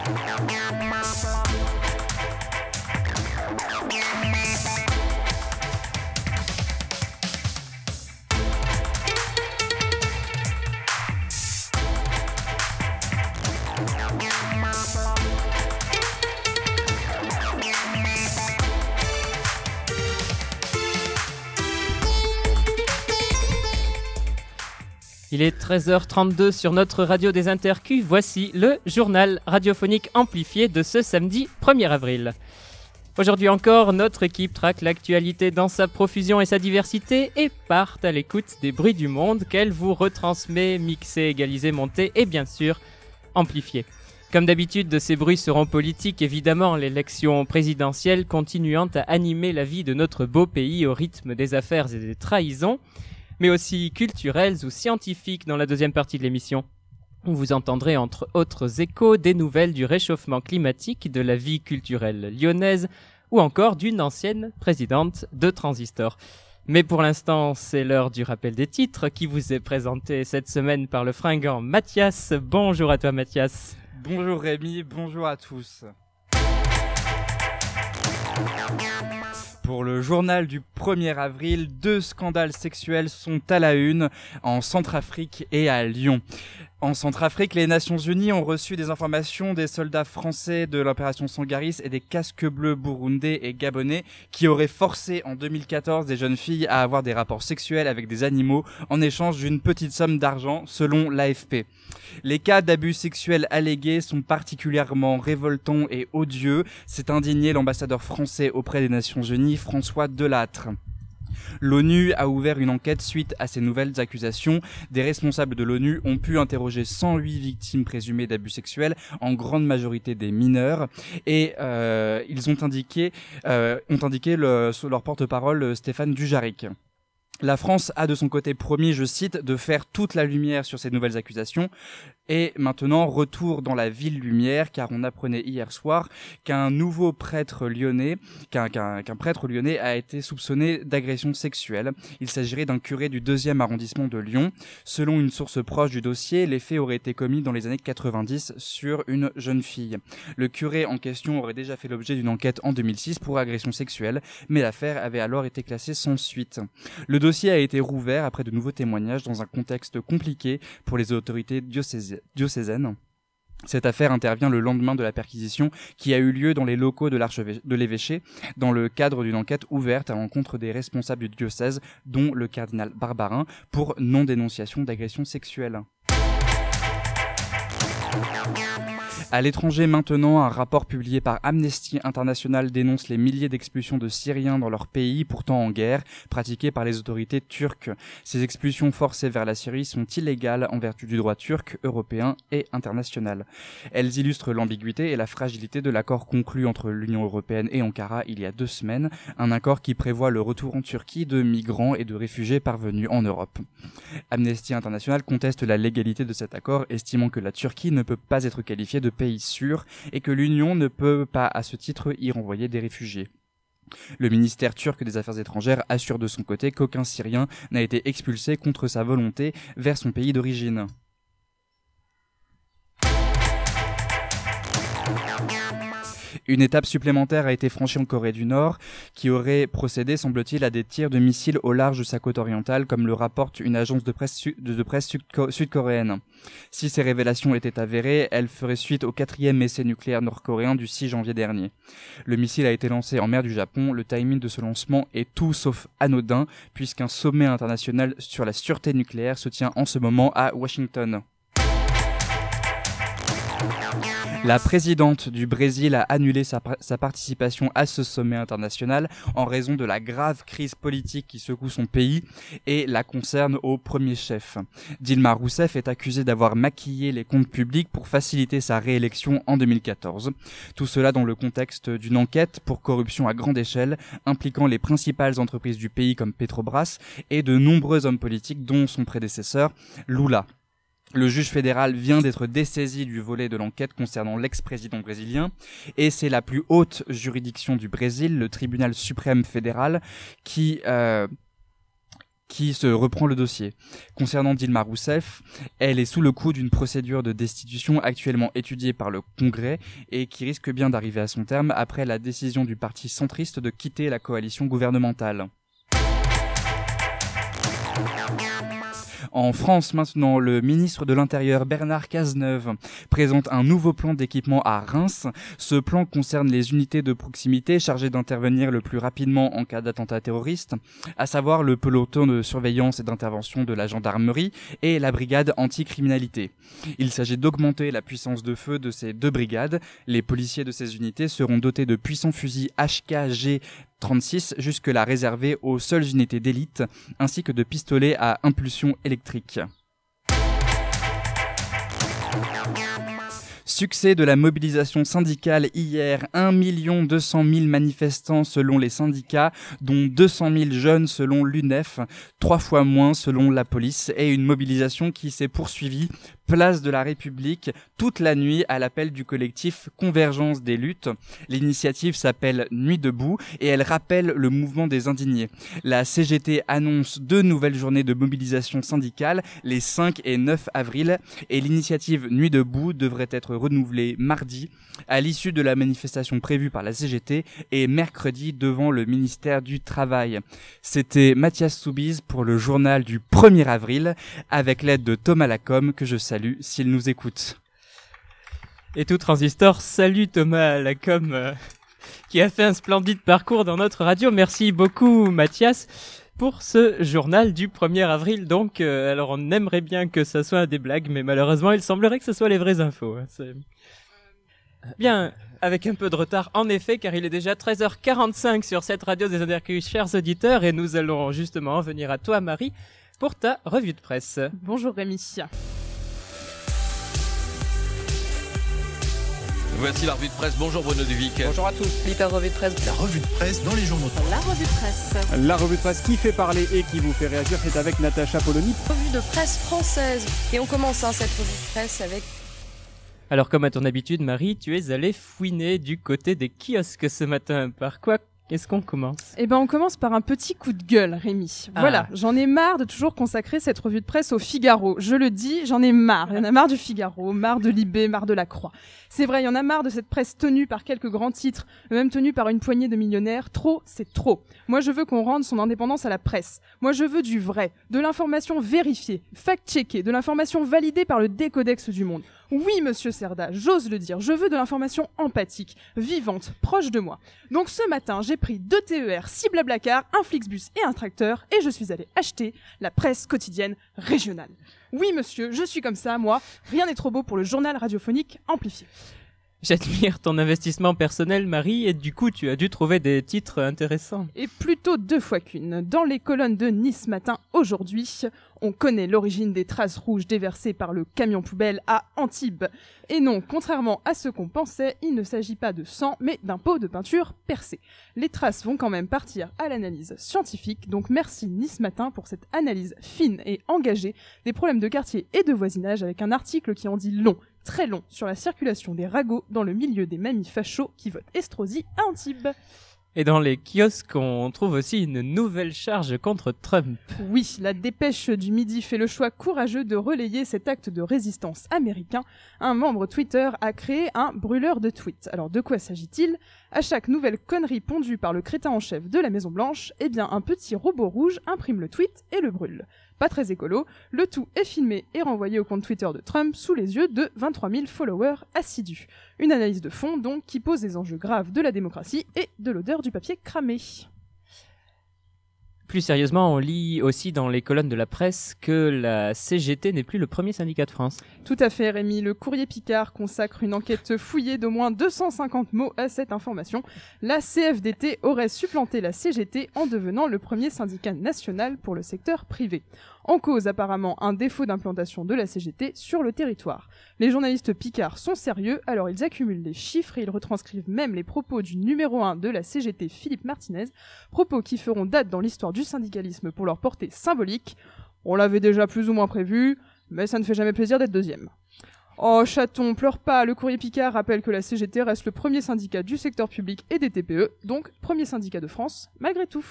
Il est 13h32 sur notre radio des Intercus. Voici le journal radiophonique amplifié de ce samedi 1er avril. Aujourd'hui encore, notre équipe traque l'actualité dans sa profusion et sa diversité et part à l'écoute des bruits du monde qu'elle vous retransmet, mixés, égalisés, montés et bien sûr amplifiés. Comme d'habitude, ces bruits seront politiques, évidemment, l'élection présidentielle continuant à animer la vie de notre beau pays au rythme des affaires et des trahisons, mais aussi culturelles ou scientifiques dans la deuxième partie de l'émission, où vous entendrez entre autres échos des nouvelles du réchauffement climatique, de la vie culturelle lyonnaise ou encore d'une ancienne présidente de Transistor. Mais pour l'instant, c'est l'heure du rappel des titres qui vous est présenté cette semaine par le fringant Mathias. Bonjour à toi Mathias. Bonjour Rémi, bonjour à tous. Pour le journal du 1er avril, 2 scandales sexuels sont à la une en Centrafrique et à Lyon. En Centrafrique, les Nations Unies ont reçu des informations des soldats français de l'opération Sangaris et des casques bleus burundais et gabonais qui auraient forcé en 2014 des jeunes filles à avoir des rapports sexuels avec des animaux en échange d'une petite somme d'argent, selon l'AFP. Les cas d'abus sexuels allégués sont particulièrement révoltants et odieux, s'est indigné l'ambassadeur français auprès des Nations Unies, François Delattre. L'ONU a ouvert une enquête suite à ces nouvelles accusations. Des responsables de l'ONU ont pu interroger 108 victimes présumées d'abus sexuels, en grande majorité des mineurs, et ils ont indiqué sur leur porte-parole Stéphane Dujarric. La France a de son côté promis, je cite, de faire toute la lumière sur ces nouvelles accusations. Et maintenant, retour dans la ville lumière, car on apprenait hier soir qu'un prêtre lyonnais a été soupçonné d'agression sexuelle. Il s'agirait d'un curé du 2e arrondissement de Lyon. Selon une source proche du dossier, les faits auraient été commis dans les années 90 sur une jeune fille. Le curé en question aurait déjà fait l'objet d'une enquête en 2006 pour agression sexuelle, mais l'affaire avait alors été classée sans suite. Le dossier a été rouvert après de nouveaux témoignages dans un contexte compliqué pour les autorités diocésaines. Cette affaire intervient le lendemain de la perquisition qui a eu lieu dans les locaux de l'évêché dans le cadre d'une enquête ouverte à l'encontre des responsables du diocèse, dont le cardinal Barbarin, pour non-dénonciation d'agression sexuelle. À l'étranger maintenant, un rapport publié par Amnesty International dénonce les milliers d'expulsions de Syriens dans leur pays, pourtant en guerre, pratiquées par les autorités turques. Ces expulsions forcées vers la Syrie sont illégales en vertu du droit turc, européen et international. Elles illustrent l'ambiguïté et la fragilité de l'accord conclu entre l'Union européenne et Ankara il y a 2 semaines, un accord qui prévoit le retour en Turquie de migrants et de réfugiés parvenus en Europe. Amnesty International conteste la légalité de cet accord, estimant que la Turquie ne peut pas être qualifiée de pays sûr et que l'Union ne peut pas à ce titre y renvoyer des réfugiés. Le ministère turc des Affaires étrangères assure de son côté qu'aucun Syrien n'a été expulsé contre sa volonté vers son pays d'origine. Une étape supplémentaire a été franchie en Corée du Nord, qui aurait procédé, semble-t-il, à des tirs de missiles au large de sa côte orientale, comme le rapporte une agence de presse sud-coréenne. Si ces révélations étaient avérées, elles feraient suite au 4e essai nucléaire nord-coréen du 6 janvier dernier. Le missile a été lancé en mer du Japon. Le timing de ce lancement est tout sauf anodin, puisqu'un sommet international sur la sûreté nucléaire se tient en ce moment à Washington. La présidente du Brésil a annulé sa participation à ce sommet international en raison de la grave crise politique qui secoue son pays et la concerne au premier chef. Dilma Rousseff est accusée d'avoir maquillé les comptes publics pour faciliter sa réélection en 2014. Tout cela dans le contexte d'une enquête pour corruption à grande échelle impliquant les principales entreprises du pays comme Petrobras et de nombreux hommes politiques dont son prédécesseur Lula. Le juge fédéral vient d'être dessaisi du volet de l'enquête concernant l'ex-président brésilien et c'est la plus haute juridiction du Brésil, le tribunal suprême fédéral, qui qui se reprend le dossier. Concernant Dilma Rousseff, elle est sous le coup d'une procédure de destitution actuellement étudiée par le Congrès et qui risque bien d'arriver à son terme après la décision du parti centriste de quitter la coalition gouvernementale. En France maintenant, le ministre de l'Intérieur Bernard Cazeneuve présente un nouveau plan d'équipement à Reims. Ce plan concerne les unités de proximité chargées d'intervenir le plus rapidement en cas d'attentat terroriste, à savoir le peloton de surveillance et d'intervention de la gendarmerie et la brigade anticriminalité. Il s'agit d'augmenter la puissance de feu de ces deux brigades. Les policiers de ces unités seront dotés de puissants fusils HK-G36, jusque-là réservés aux seules unités d'élite, ainsi que de pistolets à impulsion électrique. Succès de la mobilisation syndicale hier, 1 200 000 manifestants selon les syndicats, dont 200 000 jeunes selon l'UNEF, 3 fois moins selon la police, et une mobilisation qui s'est poursuivie place de la République toute la nuit à l'appel du collectif Convergence des luttes. L'initiative s'appelle Nuit debout et elle rappelle le mouvement des indignés. La CGT annonce 2 nouvelles journées de mobilisation syndicale les 5 et 9 avril et l'initiative Nuit debout devrait être renouvelée mardi à l'issue de la manifestation prévue par la CGT et mercredi devant le ministère du Travail. C'était Mathias Soubise pour le journal du 1er avril avec l'aide de Thomas Lacombe que je salue s'il nous écoute. Et tout transistor, salut Thomas Lacombe qui a fait un splendide parcours dans notre radio. Merci beaucoup Mathias pour ce journal du 1er avril. Donc, alors on aimerait bien que ça soit des blagues, mais malheureusement il semblerait que ce soit les vraies infos. Bien, avec un peu de retard en effet, car il est déjà 13h45 sur cette radio des Intercus, chers auditeurs, et nous allons justement en venir à toi Marie pour ta revue de presse. Bonjour Rémi. Voici la revue de presse. Bonjour Bruno Duvic. Bonjour à tous. L'hyper revue de presse. La revue de presse dans les journaux. La revue de presse. La revue de presse qui fait parler et qui vous fait réagir, c'est avec Natacha Polony. Revue de presse française. Et on commence cette revue de presse avec... Alors comme à ton habitude Marie, tu es allée fouiner du côté des kiosques ce matin. Par quoi est-ce qu'on commence ? Eh ben, on commence par un petit coup de gueule, Rémi. Voilà, j'en ai marre de toujours consacrer cette revue de presse au Figaro. Je le dis, j'en ai marre. Il y en a marre du Figaro, marre de Libé, marre de la Croix. C'est vrai, il y en a marre de cette presse tenue par quelques grands titres, même tenue par une poignée de millionnaires. Trop, c'est trop. Moi, je veux qu'on rende son indépendance à la presse. Moi, je veux du vrai, de l'information vérifiée, fact-checkée, de l'information validée par le Décodex du Monde. Oui, monsieur Cerda, j'ose le dire, je veux de l'information empathique, vivante, proche de moi. Donc ce matin, j'ai pris 2 TER, 6 Blablacar, un Flixbus et un tracteur, et je suis allé acheter la presse quotidienne régionale. Oui, monsieur, je suis comme ça, moi. Rien n'est trop beau pour le journal radiophonique amplifié. J'admire ton investissement personnel, Marie, et du coup, tu as dû trouver des titres intéressants. Et plutôt 2 fois qu'une. Dans les colonnes de Nice Matin aujourd'hui, on connaît l'origine des traces rouges déversées par le camion poubelle à Antibes. Et non, contrairement à ce qu'on pensait, il ne s'agit pas de sang, mais d'un pot de peinture percé. Les traces vont quand même partir à l'analyse scientifique, donc merci Nice Matin pour cette analyse fine et engagée des problèmes de quartier et de voisinage avec un article qui en dit long, très long, sur la circulation des ragots dans le milieu des mamies fachos qui votent Estrosi à Antibes. Et dans les kiosques, on trouve aussi une nouvelle charge contre Trump. Oui, la dépêche du Midi fait le choix courageux de relayer cet acte de résistance américain. Un membre Twitter a créé un brûleur de tweets. Alors de quoi s'agit-il ? À chaque nouvelle connerie pondue par le crétin en chef de la Maison-Blanche, eh bien un petit robot rouge imprime le tweet et le brûle. Pas très écolo, le tout est filmé et renvoyé au compte Twitter de Trump sous les yeux de 23 000 followers assidus. Une analyse de fond donc qui pose les enjeux graves de la démocratie et de l'odeur du papier cramé. Plus sérieusement, on lit aussi dans les colonnes de la presse que la CGT n'est plus le premier syndicat de France. Tout à fait, Rémi. Le Courrier Picard consacre une enquête fouillée d'au moins 250 mots à cette information. La CFDT aurait supplanté la CGT en devenant le premier syndicat national pour le secteur privé. En cause apparemment un défaut d'implantation de la CGT sur le territoire. Les journalistes Picard sont sérieux, alors ils accumulent les chiffres et ils retranscrivent même les propos du numéro 1 de la CGT, Philippe Martinez, propos qui feront date dans l'histoire du syndicalisme pour leur portée symbolique. On l'avait déjà plus ou moins prévu, mais ça ne fait jamais plaisir d'être deuxième. Oh chaton, pleure pas, le Courrier Picard rappelle que la CGT reste le premier syndicat du secteur public et des TPE, donc premier syndicat de France, malgré tout.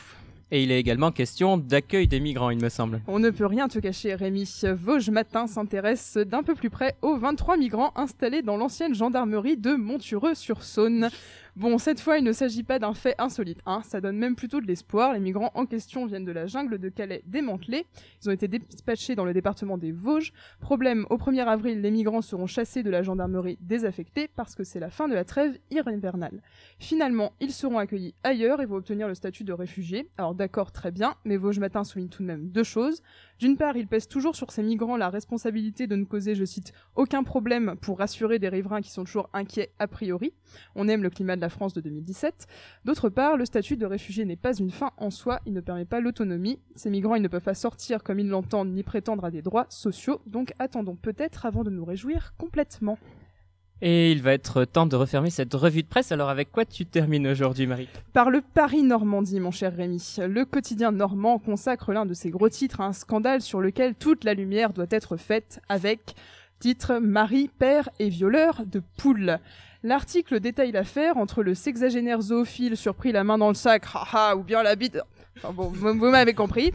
Et il est également question d'accueil des migrants, il me semble. On ne peut rien te cacher, Rémi. Vosges Matin s'intéresse d'un peu plus près aux 23 migrants installés dans l'ancienne gendarmerie de Montureux-sur-Saône. Bon, cette fois, il ne s'agit pas d'un fait insolite, ça donne même plutôt de l'espoir. Les migrants en question viennent de la jungle de Calais démantelée. Ils ont été dispatchés dans le département des Vosges. Problème, au 1er avril, les migrants seront chassés de la gendarmerie désaffectée parce que c'est la fin de la trêve hivernale. Finalement, ils seront accueillis ailleurs et vont obtenir le statut de réfugiés. Alors d'accord, très bien, mais Vosges Matin souligne tout de même 2 choses. D'une part, il pèse toujours sur ces migrants la responsabilité de ne causer, je cite, aucun problème pour rassurer des riverains qui sont toujours inquiets a priori. On aime le climat de la France de 2017. D'autre part, le statut de réfugié n'est pas une fin en soi, il ne permet pas l'autonomie. Ces migrants, ils ne peuvent pas sortir comme ils l'entendent ni prétendre à des droits sociaux, donc attendons peut-être avant de nous réjouir complètement. Et il va être temps de refermer cette revue de presse. Alors avec quoi tu termines aujourd'hui, Marie ? Par le Paris-Normandie, mon cher Rémi. Le quotidien normand consacre l'un de ses gros titres à un scandale sur lequel toute la lumière doit être faite avec titre « Mari, père et violeur de poules ». L'article détaille l'affaire entre le sexagénaire zoophile surpris la main dans le sac, ou bien la bite... Enfin bon, vous m'avez compris.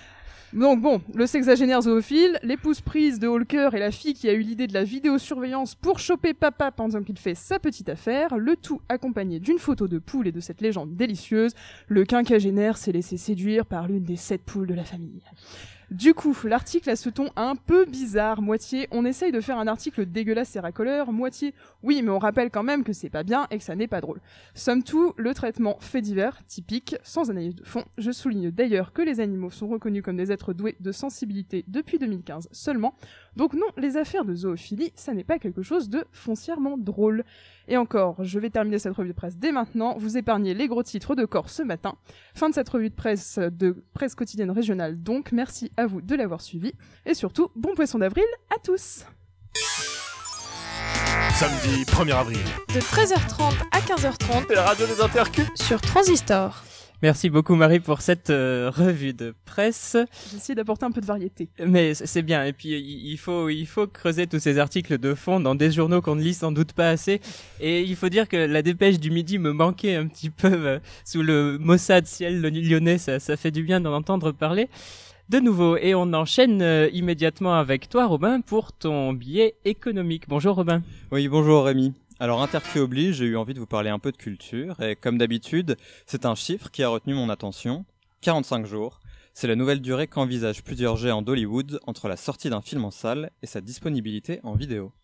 Donc bon, le sexagénaire zoophile, l'épouse prise de Holker et la fille qui a eu l'idée de la vidéosurveillance pour choper papa pendant qu'il fait sa petite affaire, le tout accompagné d'une photo de poule et de cette légende délicieuse, le quinquagénaire s'est laissé séduire par l'une des 7 poules de la famille. Du coup, l'article a ce ton un peu bizarre, moitié on essaye de faire un article dégueulasse et racoleur, moitié oui mais on rappelle quand même que c'est pas bien et que ça n'est pas drôle. Somme tout, le traitement fait divers, typique, sans analyse de fond. Je souligne d'ailleurs que les animaux sont reconnus comme des êtres doués de sensibilité depuis 2015 seulement, donc non, les affaires de zoophilie, ça n'est pas quelque chose de foncièrement drôle. Et encore, je vais terminer cette revue de presse dès maintenant, vous épargnez les gros titres de corps ce matin. Fin de cette revue de presse quotidienne régionale donc, merci à vous de l'avoir suivi, et surtout, bon poisson d'avril à tous. Samedi 1er avril. De 13h30 à 15h30 C'est la radio des Intercus sur Transistor. Merci beaucoup Marie pour cette revue de presse. J'essaie d'apporter un peu de variété. Mais c'est bien, et puis il faut creuser tous ces articles de fond dans des journaux qu'on ne lit sans doute pas assez. Et il faut dire que la dépêche du midi me manquait un petit peu sous le Mossad ciel lyonnais, ça fait du bien d'en entendre parler de nouveau. Et on enchaîne immédiatement avec toi Robin pour ton billet économique. Bonjour Robin. Oui, bonjour Rémi. Alors, Intercu oblige, j'ai eu envie de vous parler un peu de culture, et comme d'habitude, c'est un chiffre qui a retenu mon attention, 45 jours. C'est la nouvelle durée qu'envisagent plusieurs géants d'Hollywood entre la sortie d'un film en salle et sa disponibilité en vidéo.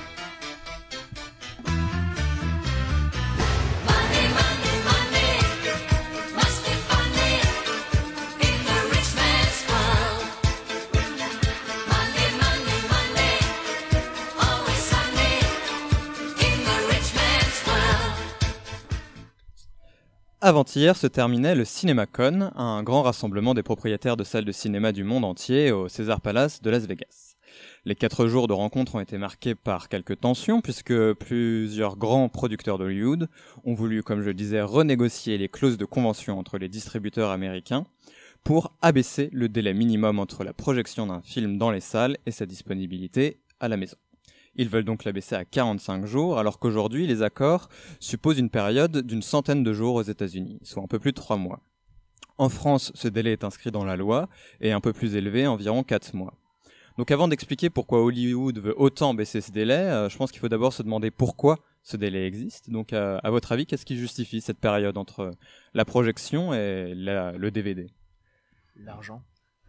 Avant-hier se terminait le CinemaCon, un grand rassemblement des propriétaires de salles de cinéma du monde entier au Caesars Palace de Las Vegas. Les 4 jours de rencontres ont été marqués par quelques tensions puisque plusieurs grands producteurs d'Hollywood ont voulu, comme je le disais, renégocier les clauses de convention entre les distributeurs américains pour abaisser le délai minimum entre la projection d'un film dans les salles et sa disponibilité à la maison. Ils veulent donc l'abaisser à 45 jours, alors qu'aujourd'hui, les accords supposent une période d'une centaine de jours aux États-Unis, soit un peu plus de 3 mois. En France, ce délai est inscrit dans la loi et un peu plus élevé, environ 4 mois. Donc avant d'expliquer pourquoi Hollywood veut autant baisser ce délai, je pense qu'il faut d'abord se demander pourquoi ce délai existe. Donc à votre avis, qu'est-ce qui justifie cette période entre la projection et le DVD ? L'argent.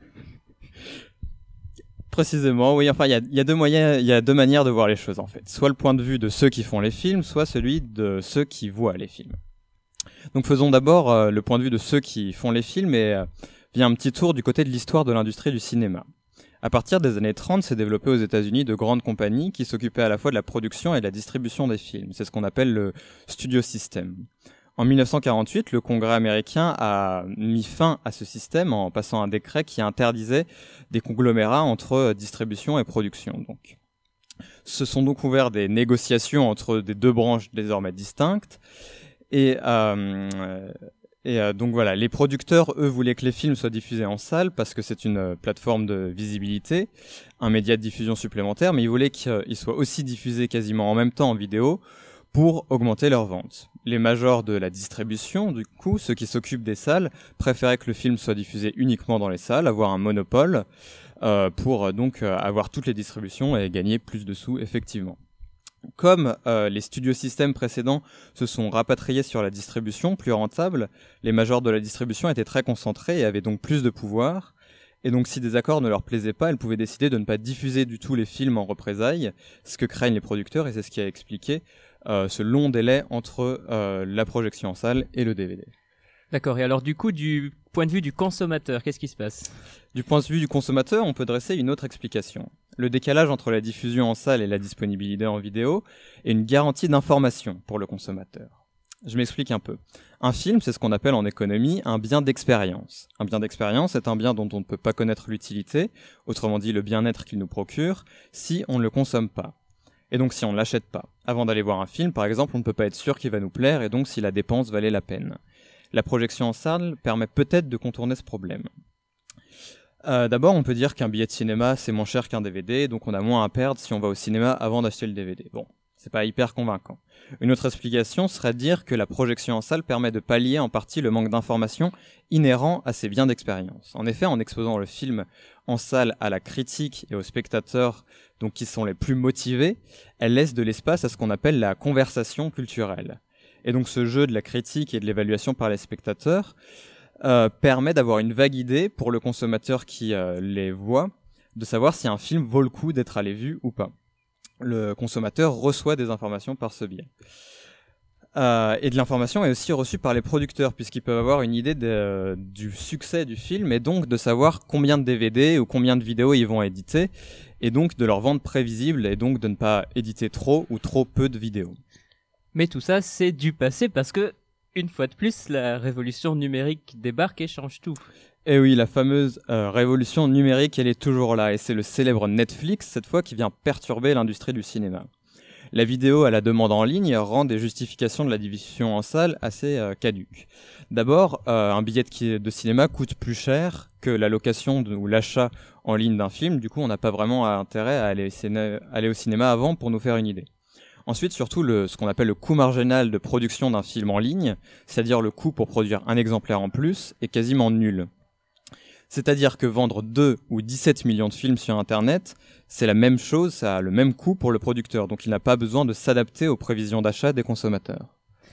Précisément, oui. Enfin, il y a 2 manières de voir les choses en fait. Soit le point de vue de ceux qui font les films, soit celui de ceux qui voient les films. Donc, faisons d'abord le point de vue de ceux qui font les films et vient un petit tour du côté de l'histoire de l'industrie du cinéma. À partir des années 30, s'est développé aux États-Unis de grandes compagnies qui s'occupaient à la fois de la production et de la distribution des films. C'est ce qu'on appelle le studio system. En 1948, le Congrès américain a mis fin à ce système en passant un décret qui interdisait des conglomérats entre distribution et production. Donc, se sont donc ouvertes des négociations entre des 2 branches désormais distinctes. Et donc voilà, les producteurs, eux, voulaient que les films soient diffusés en salle parce que c'est une plateforme de visibilité, un média de diffusion supplémentaire, mais ils voulaient qu'ils soient aussi diffusés quasiment en même temps en vidéo pour augmenter leurs ventes. Les majors de la distribution, du coup, ceux qui s'occupent des salles, préféraient que le film soit diffusé uniquement dans les salles, avoir un monopole, pour donc avoir toutes les distributions et gagner plus de sous, effectivement. Comme les studios systèmes précédents se sont rapatriés sur la distribution, plus rentable, les majors de la distribution étaient très concentrés et avaient donc plus de pouvoir. Et donc si des accords ne leur plaisaient pas, elles pouvaient décider de ne pas diffuser du tout les films en représailles, ce que craignent les producteurs, et c'est ce qui a expliqué ce long délai entre la projection en salle et le DVD. D'accord, et alors du coup, du point de vue du consommateur, qu'est-ce qui se passe ? Du point de vue du consommateur, on peut dresser une autre explication. Le décalage entre la diffusion en salle et la disponibilité en vidéo est une garantie d'information pour le consommateur. Je m'explique un peu. Un film, c'est ce qu'on appelle en économie un bien d'expérience. Un bien d'expérience est un bien dont on ne peut pas connaître l'utilité, autrement dit le bien-être qu'il nous procure, si on ne le consomme pas. Et donc si on ne l'achète pas. Avant d'aller voir un film, par exemple, on ne peut pas être sûr qu'il va nous plaire et donc si la dépense valait la peine. La projection en salle permet peut-être de contourner ce problème. D'abord, on peut dire qu'un billet de cinéma, c'est moins cher qu'un DVD, donc on a moins à perdre si on va au cinéma avant d'acheter le DVD. Bon, c'est pas hyper convaincant. Une autre explication serait de dire que la projection en salle permet de pallier en partie le manque d'informations inhérent à ces biens d'expérience. En effet, en exposant le film en salle à la critique et aux spectateurs, donc qui sont les plus motivés, elle laisse de l'espace à ce qu'on appelle la conversation culturelle. Et donc ce jeu de la critique et de l'évaluation par les spectateurs permet d'avoir une vague idée pour le consommateur qui les voit, de savoir si un film vaut le coup d'être allé vu ou pas. Le consommateur reçoit des informations par ce biais. Et de l'information est aussi reçue par les producteurs, puisqu'ils peuvent avoir une idée du succès du film, et donc de savoir combien de DVD ou combien de vidéos ils vont éditer, et donc de leur vente prévisible, et donc de ne pas éditer trop ou trop peu de vidéos. Mais tout ça, c'est du passé, parce que, une fois de plus, la révolution numérique débarque et change tout. Et oui, la fameuse révolution numérique, elle est toujours là, et c'est le célèbre Netflix, cette fois, qui vient perturber l'industrie du cinéma. La vidéo à la demande en ligne rend des justifications de la diffusion en salle assez caduques. D'abord, un billet de cinéma coûte plus cher que la location ou l'achat en ligne d'un film, du coup on n'a pas vraiment intérêt à aller au cinéma avant pour nous faire une idée. Ensuite, surtout, ce qu'on appelle le coût marginal de production d'un film en ligne, c'est-à-dire le coût pour produire un exemplaire en plus, est quasiment nul. C'est-à-dire que vendre 2 ou 17 millions de films sur Internet, c'est la même chose, ça a le même coût pour le producteur, donc il n'a pas besoin de s'adapter aux prévisions d'achat des consommateurs.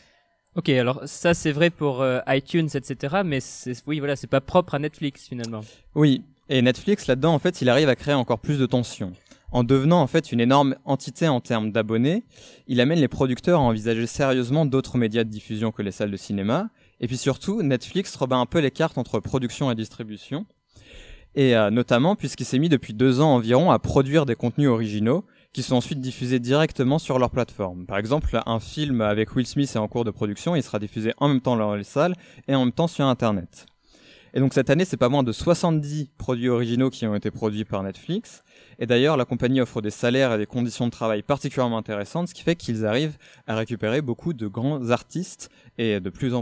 Ok, alors ça c'est vrai pour iTunes, etc., mais c'est pas propre à Netflix finalement. Oui, et Netflix là-dedans, en fait, il arrive à créer encore plus de tension. En devenant en fait une énorme entité en termes d'abonnés, il amène les producteurs à envisager sérieusement d'autres médias de diffusion que les salles de cinéma. Et puis surtout, Netflix rebat un peu les cartes entre production et distribution. Et notamment puisqu'il s'est mis depuis 2 ans environ à produire des contenus originaux qui sont ensuite diffusés directement sur leur plateforme. Par exemple, un film avec Will Smith est en cours de production, il sera diffusé en même temps dans les salles et en même temps sur Internet. Et donc cette année, c'est pas moins de 70 produits originaux qui ont été produits par Netflix. Et d'ailleurs, la compagnie offre des salaires et des conditions de travail particulièrement intéressantes, ce qui fait qu'ils arrivent à récupérer beaucoup de grands artistes et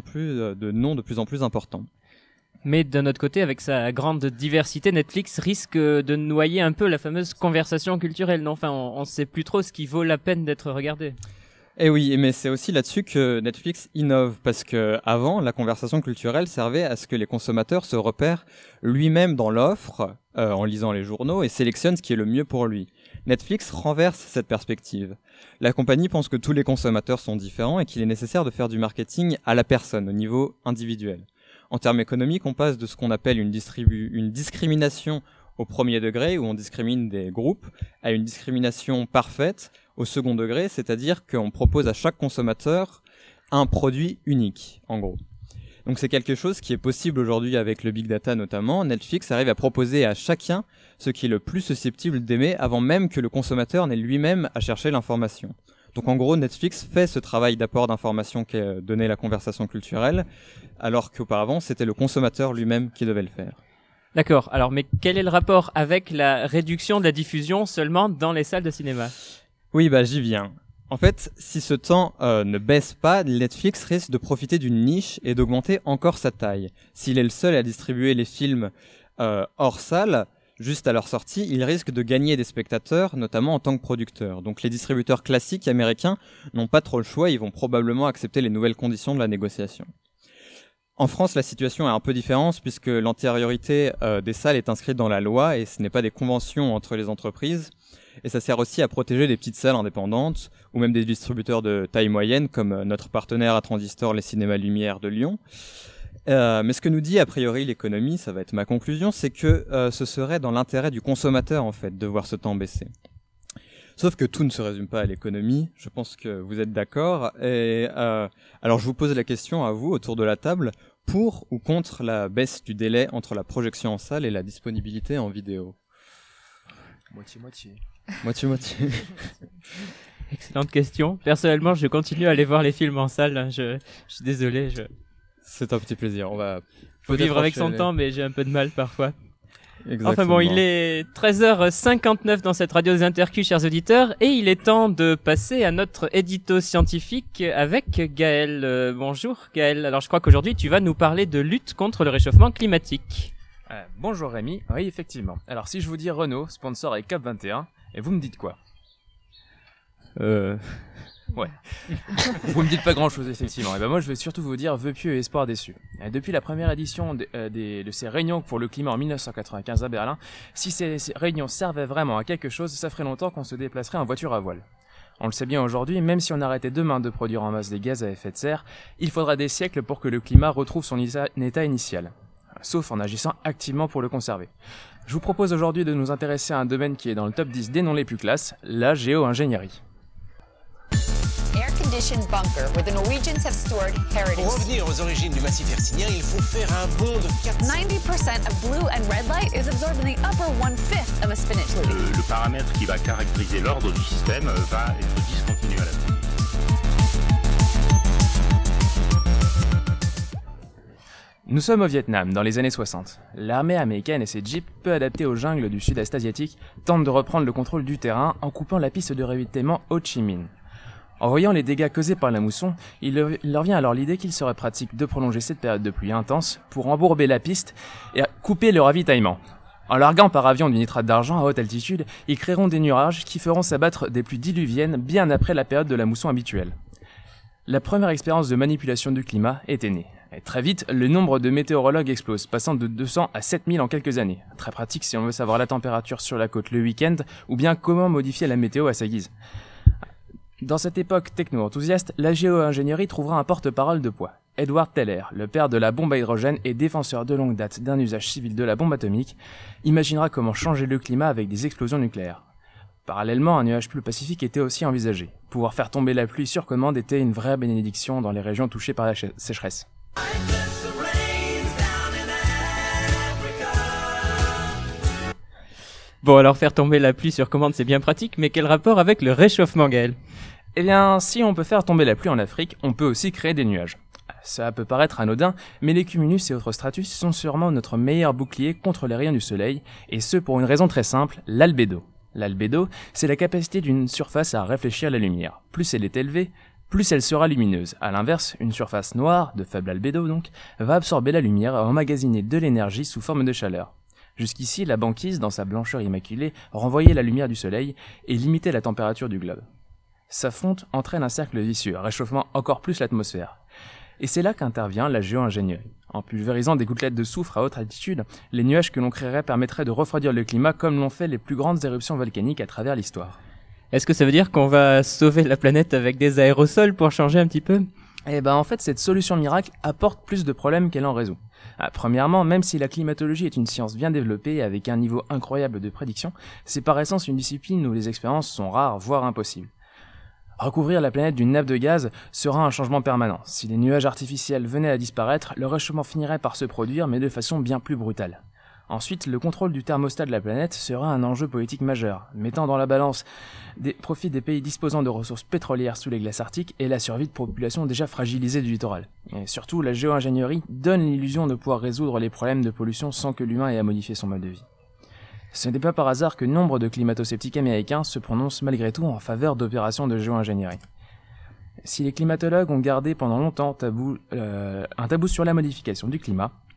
de noms de plus en plus importants. Mais d'un autre côté, avec sa grande diversité, Netflix risque de noyer un peu la fameuse conversation culturelle. Non, enfin, on sait plus trop ce qui vaut la peine d'être regardé. Eh oui, mais c'est aussi là-dessus que Netflix innove, parce que avant, la conversation culturelle servait à ce que les consommateurs se repèrent lui-même dans l'offre, en lisant les journaux, et sélectionnent ce qui est le mieux pour lui. Netflix renverse cette perspective. La compagnie pense que tous les consommateurs sont différents et qu'il est nécessaire de faire du marketing à la personne, au niveau individuel. En termes économiques, on passe de ce qu'on appelle une discrimination au premier degré, où on discrimine des groupes, à une discrimination parfaite au second degré, c'est-à-dire qu'on propose à chaque consommateur un produit unique, en gros. Donc c'est quelque chose qui est possible aujourd'hui avec le big data notamment. Netflix arrive à proposer à chacun ce qui est le plus susceptible d'aimer avant même que le consommateur n'ait lui-même à chercher l'information. Donc en gros, Netflix fait ce travail d'apport d'information qu'est donné la conversation culturelle, alors qu'auparavant, c'était le consommateur lui-même qui devait le faire. D'accord, alors mais quel est le rapport avec la réduction de la diffusion seulement dans les salles de cinéma ? Oui, j'y viens. En fait, si ce temps ne baisse pas, Netflix risque de profiter d'une niche et d'augmenter encore sa taille. S'il est le seul à distribuer les films hors salle, juste à leur sortie, ils risquent de gagner des spectateurs, notamment en tant que producteurs. Donc les distributeurs classiques américains n'ont pas trop le choix, ils vont probablement accepter les nouvelles conditions de la négociation. En France, la situation est un peu différente puisque l'antériorité des salles est inscrite dans la loi et ce n'est pas des conventions entre les entreprises. Et ça sert aussi à protéger des petites salles indépendantes ou même des distributeurs de taille moyenne comme notre partenaire à Transistor, les Cinémas Lumière de Lyon. Mais ce que nous dit a priori l'économie, ça va être ma conclusion, c'est que ce serait dans l'intérêt du consommateur en fait de voir ce temps baisser. Sauf que tout ne se résume pas à l'économie, je pense que vous êtes d'accord. Et alors je vous pose la question à vous autour de la table, pour ou contre la baisse du délai entre la projection en salle et la disponibilité en vidéo? Moitié-moitié. Moitié-moitié. Excellente question. Personnellement, je continue à aller voir les films en salle. Je suis désolé. C'est un petit plaisir. On va faut vivre avec son temps, mais j'ai un peu de mal parfois. Exactement. Enfin bon, il est 13h59 dans cette radio des Intercus, chers auditeurs, et il est temps de passer à notre édito scientifique avec Gaël. Bonjour Gaël. Alors je crois qu'aujourd'hui tu vas nous parler de lutte contre le réchauffement climatique. Bonjour Rémi, oui effectivement. Alors si je vous dis Renault, sponsor avec COP21, et vous me dites quoi? Ouais. Vous me dites pas grand chose effectivement. Et ben moi je vais surtout vous dire vœux pieux et espoir déçus. Depuis la première édition de ces réunions pour le climat en 1995 à Berlin, si ces réunions servaient vraiment à quelque chose, ça ferait longtemps qu'on se déplacerait en voiture à voile. On le sait bien aujourd'hui, même si on arrêtait demain de produire en masse des gaz à effet de serre, il faudra des siècles pour que le climat retrouve son état initial. Sauf en agissant activement pour le conserver. Je vous propose aujourd'hui de nous intéresser à un domaine qui est dans le top 10 des noms les plus classes, la géo-ingénierie. Bunker, where the Norwegians have stored heritage. Pour revenir aux origines du massif hercynien, il faut faire un bond de 90% of blue and red light is absorbed in the upper 1/5 of a spinach lily. Le paramètre qui va caractériser l'ordre du système va être discontinué à l'avenir. Nous sommes au Vietnam, dans les années 60. L'armée américaine et ses jeeps, peu adaptés aux jungles du sud-est asiatique, tentent de reprendre le contrôle du terrain en coupant la piste de ravitaillement Ho Chi Minh. En voyant les dégâts causés par la mousson, il leur vient alors l'idée qu'il serait pratique de prolonger cette période de pluie intense pour embourber la piste et couper le ravitaillement. En larguant par avion du nitrate d'argent à haute altitude, ils créeront des nuages qui feront s'abattre des pluies diluviennes bien après la période de la mousson habituelle. La première expérience de manipulation du climat était née. Et très vite, le nombre de météorologues explose, passant de 200 à 7000 en quelques années. Très pratique si on veut savoir la température sur la côte le week-end ou bien comment modifier la météo à sa guise. Dans cette époque techno-enthousiaste, la géo-ingénierie trouvera un porte-parole de poids. Edward Teller, le père de la bombe à hydrogène et défenseur de longue date d'un usage civil de la bombe atomique, imaginera comment changer le climat avec des explosions nucléaires. Parallèlement, un nuage plus pacifique était aussi envisagé. Pouvoir faire tomber la pluie sur commande était une vraie bénédiction dans les régions touchées par la sécheresse. Bon, alors faire tomber la pluie sur commande, c'est bien pratique, mais quel rapport avec le réchauffement, Gaël? Eh bien, si on peut faire tomber la pluie en Afrique, on peut aussi créer des nuages. Ça peut paraître anodin, mais les cumulus et autres stratus sont sûrement notre meilleur bouclier contre les rayons du soleil, et ce pour une raison très simple, l'albédo. L'albédo, c'est la capacité d'une surface à réfléchir la lumière. Plus elle est élevée, plus elle sera lumineuse. À l'inverse, une surface noire, de faible albédo donc, va absorber la lumière et emmagasiner de l'énergie sous forme de chaleur. Jusqu'ici, la banquise, dans sa blancheur immaculée, renvoyait la lumière du soleil et limitait la température du globe. Sa fonte entraîne un cercle vicieux, réchauffant encore plus l'atmosphère. Et c'est là qu'intervient la géo-ingénierie. En pulvérisant des gouttelettes de soufre à haute altitude, les nuages que l'on créerait permettraient de refroidir le climat comme l'ont fait les plus grandes éruptions volcaniques à travers l'histoire. Est-ce que ça veut dire qu'on va sauver la planète avec des aérosols pour changer un petit peu? Eh ben en fait, cette solution miracle apporte plus de problèmes qu'elle en résout. Premièrement, même si la climatologie est une science bien développée avec un niveau incroyable de prédiction, c'est par essence une discipline où les expériences sont rares, voire impossibles. Recouvrir la planète d'une nappe de gaz sera un changement permanent. Si les nuages artificiels venaient à disparaître, le réchauffement finirait par se produire, mais de façon bien plus brutale. Ensuite, le contrôle du thermostat de la planète sera un enjeu politique majeur, mettant dans la balance des profits des pays disposant de ressources pétrolières sous les glaces arctiques et la survie de populations déjà fragilisées du littoral. Et surtout, la géo-ingénierie donne l'illusion de pouvoir résoudre les problèmes de pollution sans que l'humain ait à modifier son mode de vie. Ce n'est pas par hasard que nombre de climato-sceptiques américains se prononcent malgré tout en faveur d'opérations de géo-ingénierie. Si les climatologues ont gardé pendant longtemps un tabou sur la modification du climat,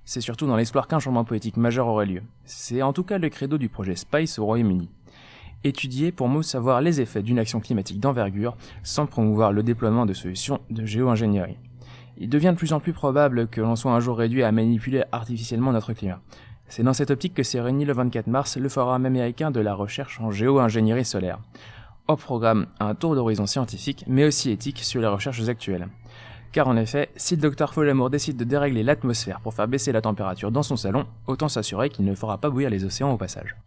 C'est surtout dans l'espoir qu'un changement politique majeur aurait lieu. C'est en tout cas le credo du projet SPICE au Royaume-Uni. Étudier pour mieux savoir les effets d'une action climatique d'envergure sans promouvoir le déploiement de solutions de géo-ingénierie. Il devient de plus en plus probable que l'on soit un jour réduit à manipuler artificiellement notre climat. C'est dans cette optique que s'est réuni le 24 mars le Forum américain de la recherche en géo-ingénierie solaire. Au programme, un tour d'horizon scientifique, mais aussi éthique sur les recherches actuelles. Car en effet, si le Dr Folamour décide de dérégler l'atmosphère pour faire baisser la température dans son salon, autant s'assurer qu'il ne fera pas bouillir les océans au passage.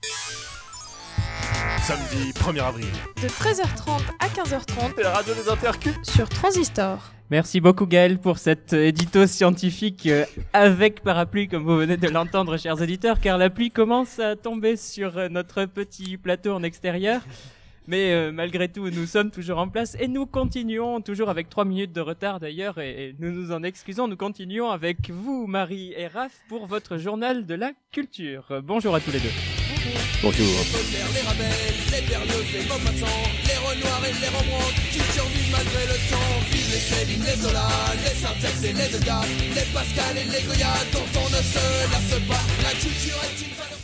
Samedi 1er avril. De 13h30 à 15h30. C'est la radio des Intercus. Sur Transistor. Merci beaucoup Gaël pour cet édito scientifique avec parapluie, comme vous venez de l'entendre, chers auditeurs, car la pluie commence à tomber sur notre petit plateau en extérieur. Mais malgré tout, nous sommes toujours en place et nous continuons, toujours avec 3 minutes de retard d'ailleurs, et nous nous en excusons. Nous continuons avec vous, Marie et Raph, pour votre journal de la culture. Bonjour à tous les deux. Bonjour. Les ravels, les berlioz, les maupassants, les renoirs et les rembrandt qui survivent malgré le temps. Vive les Céline, les Zola, les Syntax et les Degas, les Pascal et les Goya dont on ne se lasse pas. La culture est une valeur.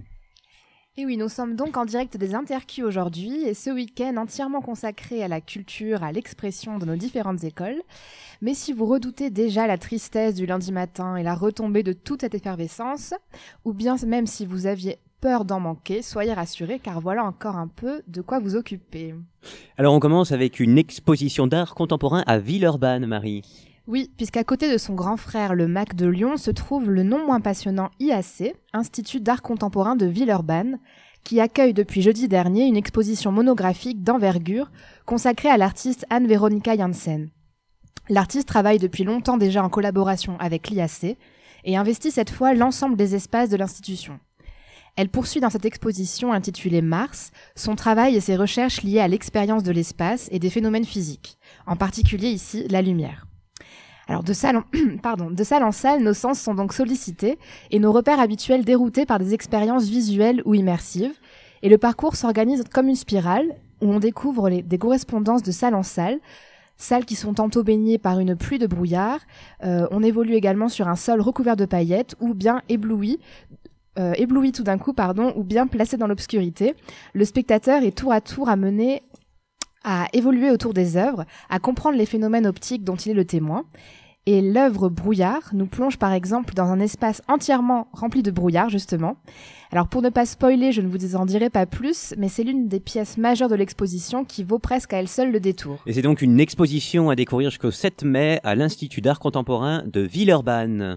Et oui, nous sommes donc en direct des Intercus aujourd'hui et ce week-end entièrement consacré à la culture, à l'expression de nos différentes écoles. Mais si vous redoutez déjà la tristesse du lundi matin et la retombée de toute cette effervescence, ou bien même si vous aviez peur d'en manquer, soyez rassurés car voilà encore un peu de quoi vous occuper. Alors on commence avec une exposition d'art contemporain à Villeurbanne, Marie. Oui, puisqu'à côté de son grand frère, le MAC de Lyon, se trouve le non moins passionnant IAC, Institut d'art contemporain de Villeurbanne, qui accueille depuis jeudi dernier une exposition monographique d'envergure consacrée à l'artiste Anne-Véronica Janssen. L'artiste travaille depuis longtemps déjà en collaboration avec l'IAC et investit cette fois l'ensemble des espaces de l'institution. Elle poursuit dans cette exposition intitulée Mars son travail et ses recherches liées à l'expérience de l'espace et des phénomènes physiques, en particulier ici la lumière. Alors de salle en salle, nos sens sont donc sollicités et nos repères habituels déroutés par des expériences visuelles ou immersives. Et le parcours s'organise comme une spirale où on découvre des correspondances de salle en salle, salles qui sont tantôt baignées par une pluie de brouillard. On évolue également sur un sol recouvert de paillettes ou bien ébloui tout d'un coup, ou bien placé dans l'obscurité. Le spectateur est tour à tour amené à évoluer autour des œuvres, à comprendre les phénomènes optiques dont il est le témoin. Et l'œuvre Brouillard nous plonge par exemple dans un espace entièrement rempli de brouillard, justement. Alors pour ne pas spoiler, je ne vous en dirai pas plus, mais c'est l'une des pièces majeures de l'exposition qui vaut presque à elle seule le détour. Et c'est donc une exposition à découvrir jusqu'au 7 mai à l'Institut d'art contemporain de Villeurbanne.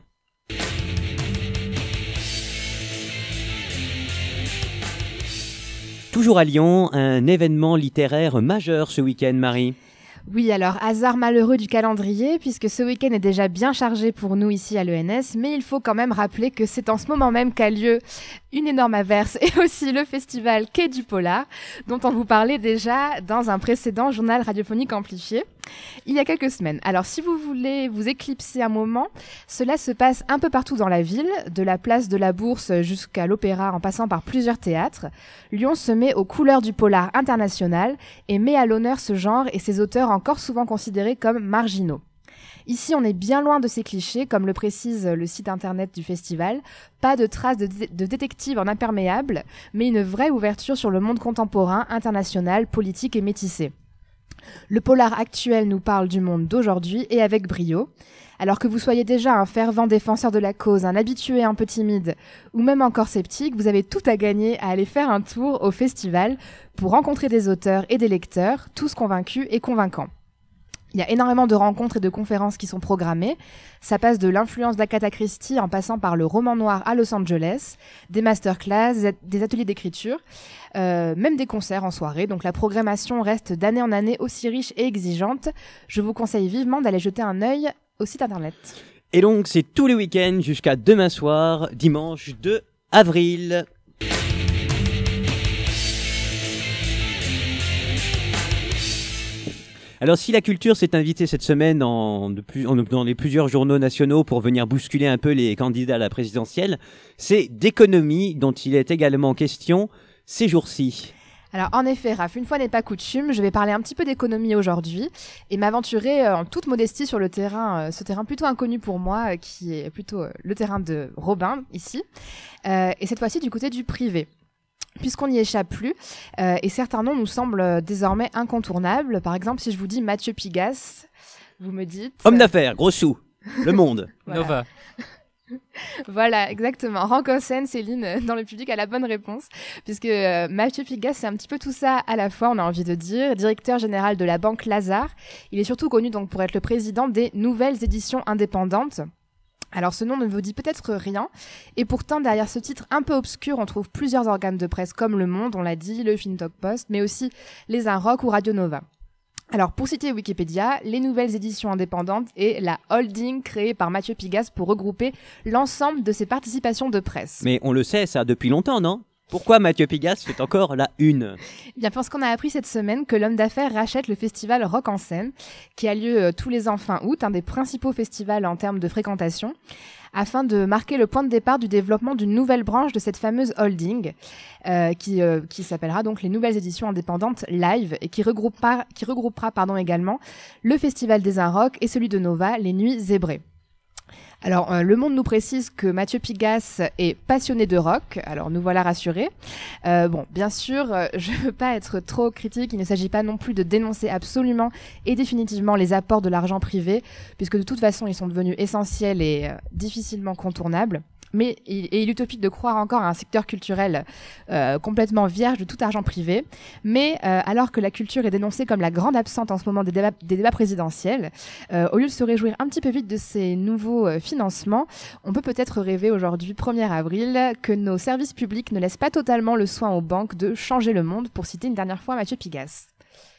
Toujours à Lyon, un événement littéraire majeur ce week-end, Marie. Oui, alors hasard malheureux du calendrier, puisque ce week-end est déjà bien chargé pour nous ici à l'ENS, mais il faut quand même rappeler que c'est en ce moment même qu'a lieu une énorme averse et aussi le festival Quai du Polar, dont on vous parlait déjà dans un précédent journal radiophonique amplifié, il y a quelques semaines. Alors si vous voulez vous éclipser un moment, cela se passe un peu partout dans la ville, de la place de la Bourse jusqu'à l'Opéra en passant par plusieurs théâtres. Lyon se met aux couleurs du polar international et met à l'honneur ce genre et ses auteurs encore souvent considérés comme marginaux. Ici, on est bien loin de ces clichés, comme le précise le site internet du festival. Pas de traces de détective en imperméable, mais une vraie ouverture sur le monde contemporain, international, politique et métissé. Le polar actuel nous parle du monde d'aujourd'hui et avec brio. Alors que vous soyez déjà un fervent défenseur de la cause, un habitué un peu timide ou même encore sceptique, vous avez tout à gagner à aller faire un tour au festival pour rencontrer des auteurs et des lecteurs, tous convaincus et convaincants. Il y a énormément de rencontres et de conférences qui sont programmées. Ça passe de l'influence d'Agatha Christie en passant par le roman noir à Los Angeles, des masterclass, des ateliers d'écriture, même des concerts en soirée. Donc la programmation reste d'année en année aussi riche et exigeante. Je vous conseille vivement d'aller jeter un œil au site internet. Et donc c'est tous les week-ends jusqu'à demain soir, dimanche 2 avril. Alors si la culture s'est invitée cette semaine dans les plusieurs journaux nationaux pour venir bousculer un peu les candidats à la présidentielle, c'est d'économie dont il est également question ces jours-ci. Alors en effet, Raph, une fois n'est pas coutume, je vais parler un petit peu d'économie aujourd'hui et m'aventurer en toute modestie sur le terrain, ce terrain plutôt inconnu pour moi, qui est plutôt le terrain de Robin, ici, et cette fois-ci du côté du privé. Puisqu'on n'y échappe plus, et certains noms nous semblent désormais incontournables. Par exemple, si je vous dis Mathieu Pigasse, vous me dites... Homme d'affaires, gros sous, Le Monde. Voilà. Nova. Voilà, exactement. Rancosen, Céline, dans le public, a la bonne réponse, puisque Mathieu Pigasse, c'est un petit peu tout ça à la fois, on a envie de dire. Directeur général de la Banque Lazare, il est surtout connu donc pour être le président des Nouvelles Éditions Indépendantes. Alors ce nom ne vous dit peut-être rien, et pourtant derrière ce titre un peu obscur, on trouve plusieurs organes de presse comme Le Monde, on l'a dit, le Fintalk Post, mais aussi les Inrocks ou Radio Nova. Alors pour citer Wikipédia, les Nouvelles Éditions Indépendantes est la holding créée par Mathieu Pigasse pour regrouper l'ensemble de ses participations de presse. Mais on le sait ça depuis longtemps, non ? Pourquoi Mathieu Pigasse fait encore la une ? Bien parce qu'on a appris cette semaine que l'homme d'affaires rachète le festival Rock en Seine, qui a lieu tous les ans fin août, un des principaux festivals en termes de fréquentation, afin de marquer le point de départ du développement d'une nouvelle branche de cette fameuse holding, qui s'appellera donc les Nouvelles Éditions Indépendantes Live, et qui regroupera également le festival des Inrocks et celui de Nova, les Nuits Zébrées. Alors, Le Monde nous précise que Mathieu Pigasse est passionné de rock, alors nous voilà rassurés. Bon, bien sûr, je ne veux pas être trop critique, il ne s'agit pas non plus de dénoncer absolument et définitivement les apports de l'argent privé, puisque de toute façon, ils sont devenus essentiels et difficilement contournables. Mais il est utopique de croire encore à un secteur culturel complètement vierge de tout argent privé. Mais alors que la culture est dénoncée comme la grande absente en ce moment des débats présidentiels, au lieu de se réjouir un petit peu vite de ces nouveaux financements, on peut peut-être rêver aujourd'hui, 1er avril, que nos services publics ne laissent pas totalement le soin aux banques de changer le monde, pour citer une dernière fois Mathieu Pigasse.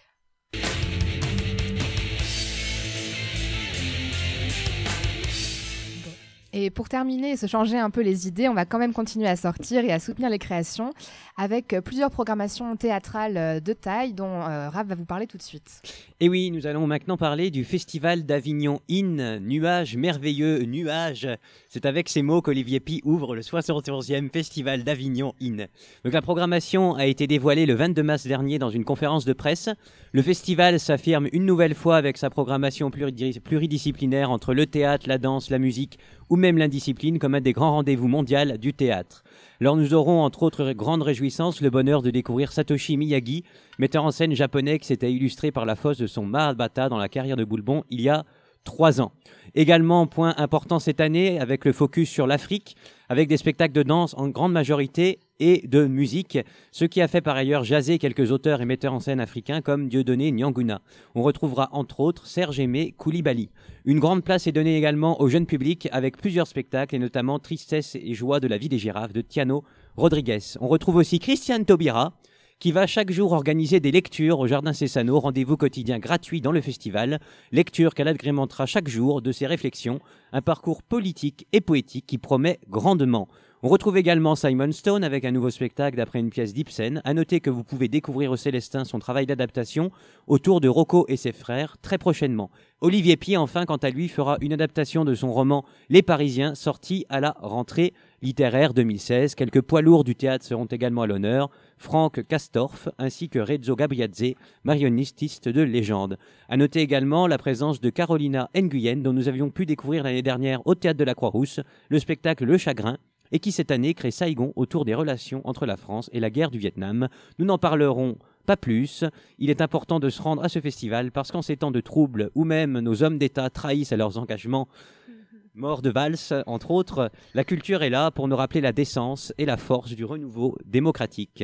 Et pour terminer et se changer un peu les idées, on va quand même continuer à sortir et à soutenir les créations avec plusieurs programmations théâtrales de taille dont Raph va vous parler tout de suite. Et oui, nous allons maintenant parler du Festival d'Avignon In, nuage merveilleux, nuage. C'est avec ces mots qu'Olivier Py ouvre le 71e Festival d'Avignon In. Donc la programmation a été dévoilée le 22 mars dernier dans une conférence de presse. Le festival s'affirme une nouvelle fois avec sa programmation pluridisciplinaire entre le théâtre, la danse, la musique ou même l'indiscipline comme un des grands rendez-vous mondiaux du théâtre. Alors nous aurons entre autres grandes réjouissances le bonheur de découvrir Satoshi Miyagi, metteur en scène japonais qui s'était illustré par la fosse de son Mahabharata dans la carrière de Boulbon il y a 3 ans. Également, point important cette année, avec le focus sur l'Afrique, avec des spectacles de danse en grande majorité et de musique, ce qui a fait par ailleurs jaser quelques auteurs et metteurs en scène africains comme Dieudonné Nyanguna. On retrouvera entre autres Serge Aimé Koulibaly. Une grande place est donnée également au jeune public avec plusieurs spectacles et notamment Tristesse et joie de la vie des girafes de Tiano Rodriguez. On retrouve aussi Christiane Taubira, qui va chaque jour organiser des lectures au Jardin Cessano, rendez-vous quotidien gratuit dans le festival, lecture qu'elle agrémentera chaque jour de ses réflexions, un parcours politique et poétique qui promet grandement. On retrouve également Simon Stone avec un nouveau spectacle d'après une pièce d'Ibsen. À noter que vous pouvez découvrir au Célestin son travail d'adaptation autour de Rocco et ses frères très prochainement. Olivier Py, enfin, quant à lui, fera une adaptation de son roman Les Parisiens, sorti à la rentrée littéraire 2016. Quelques poids lourds du théâtre seront également à l'honneur. Franck Castorf ainsi que Rezzo Gabriadze, marionnettiste de légende. À noter également la présence de Carolina Nguyen, dont nous avions pu découvrir l'année dernière au Théâtre de la Croix-Rousse le spectacle Le Chagrin, et qui cette année crée Saigon autour des relations entre la France et la guerre du Vietnam. Nous n'en parlerons pas plus. Il est important de se rendre à ce festival parce qu'en ces temps de troubles, où même nos hommes d'État trahissent à leurs engagements, morts de valse, entre autres, la culture est là pour nous rappeler la décence et la force du renouveau démocratique.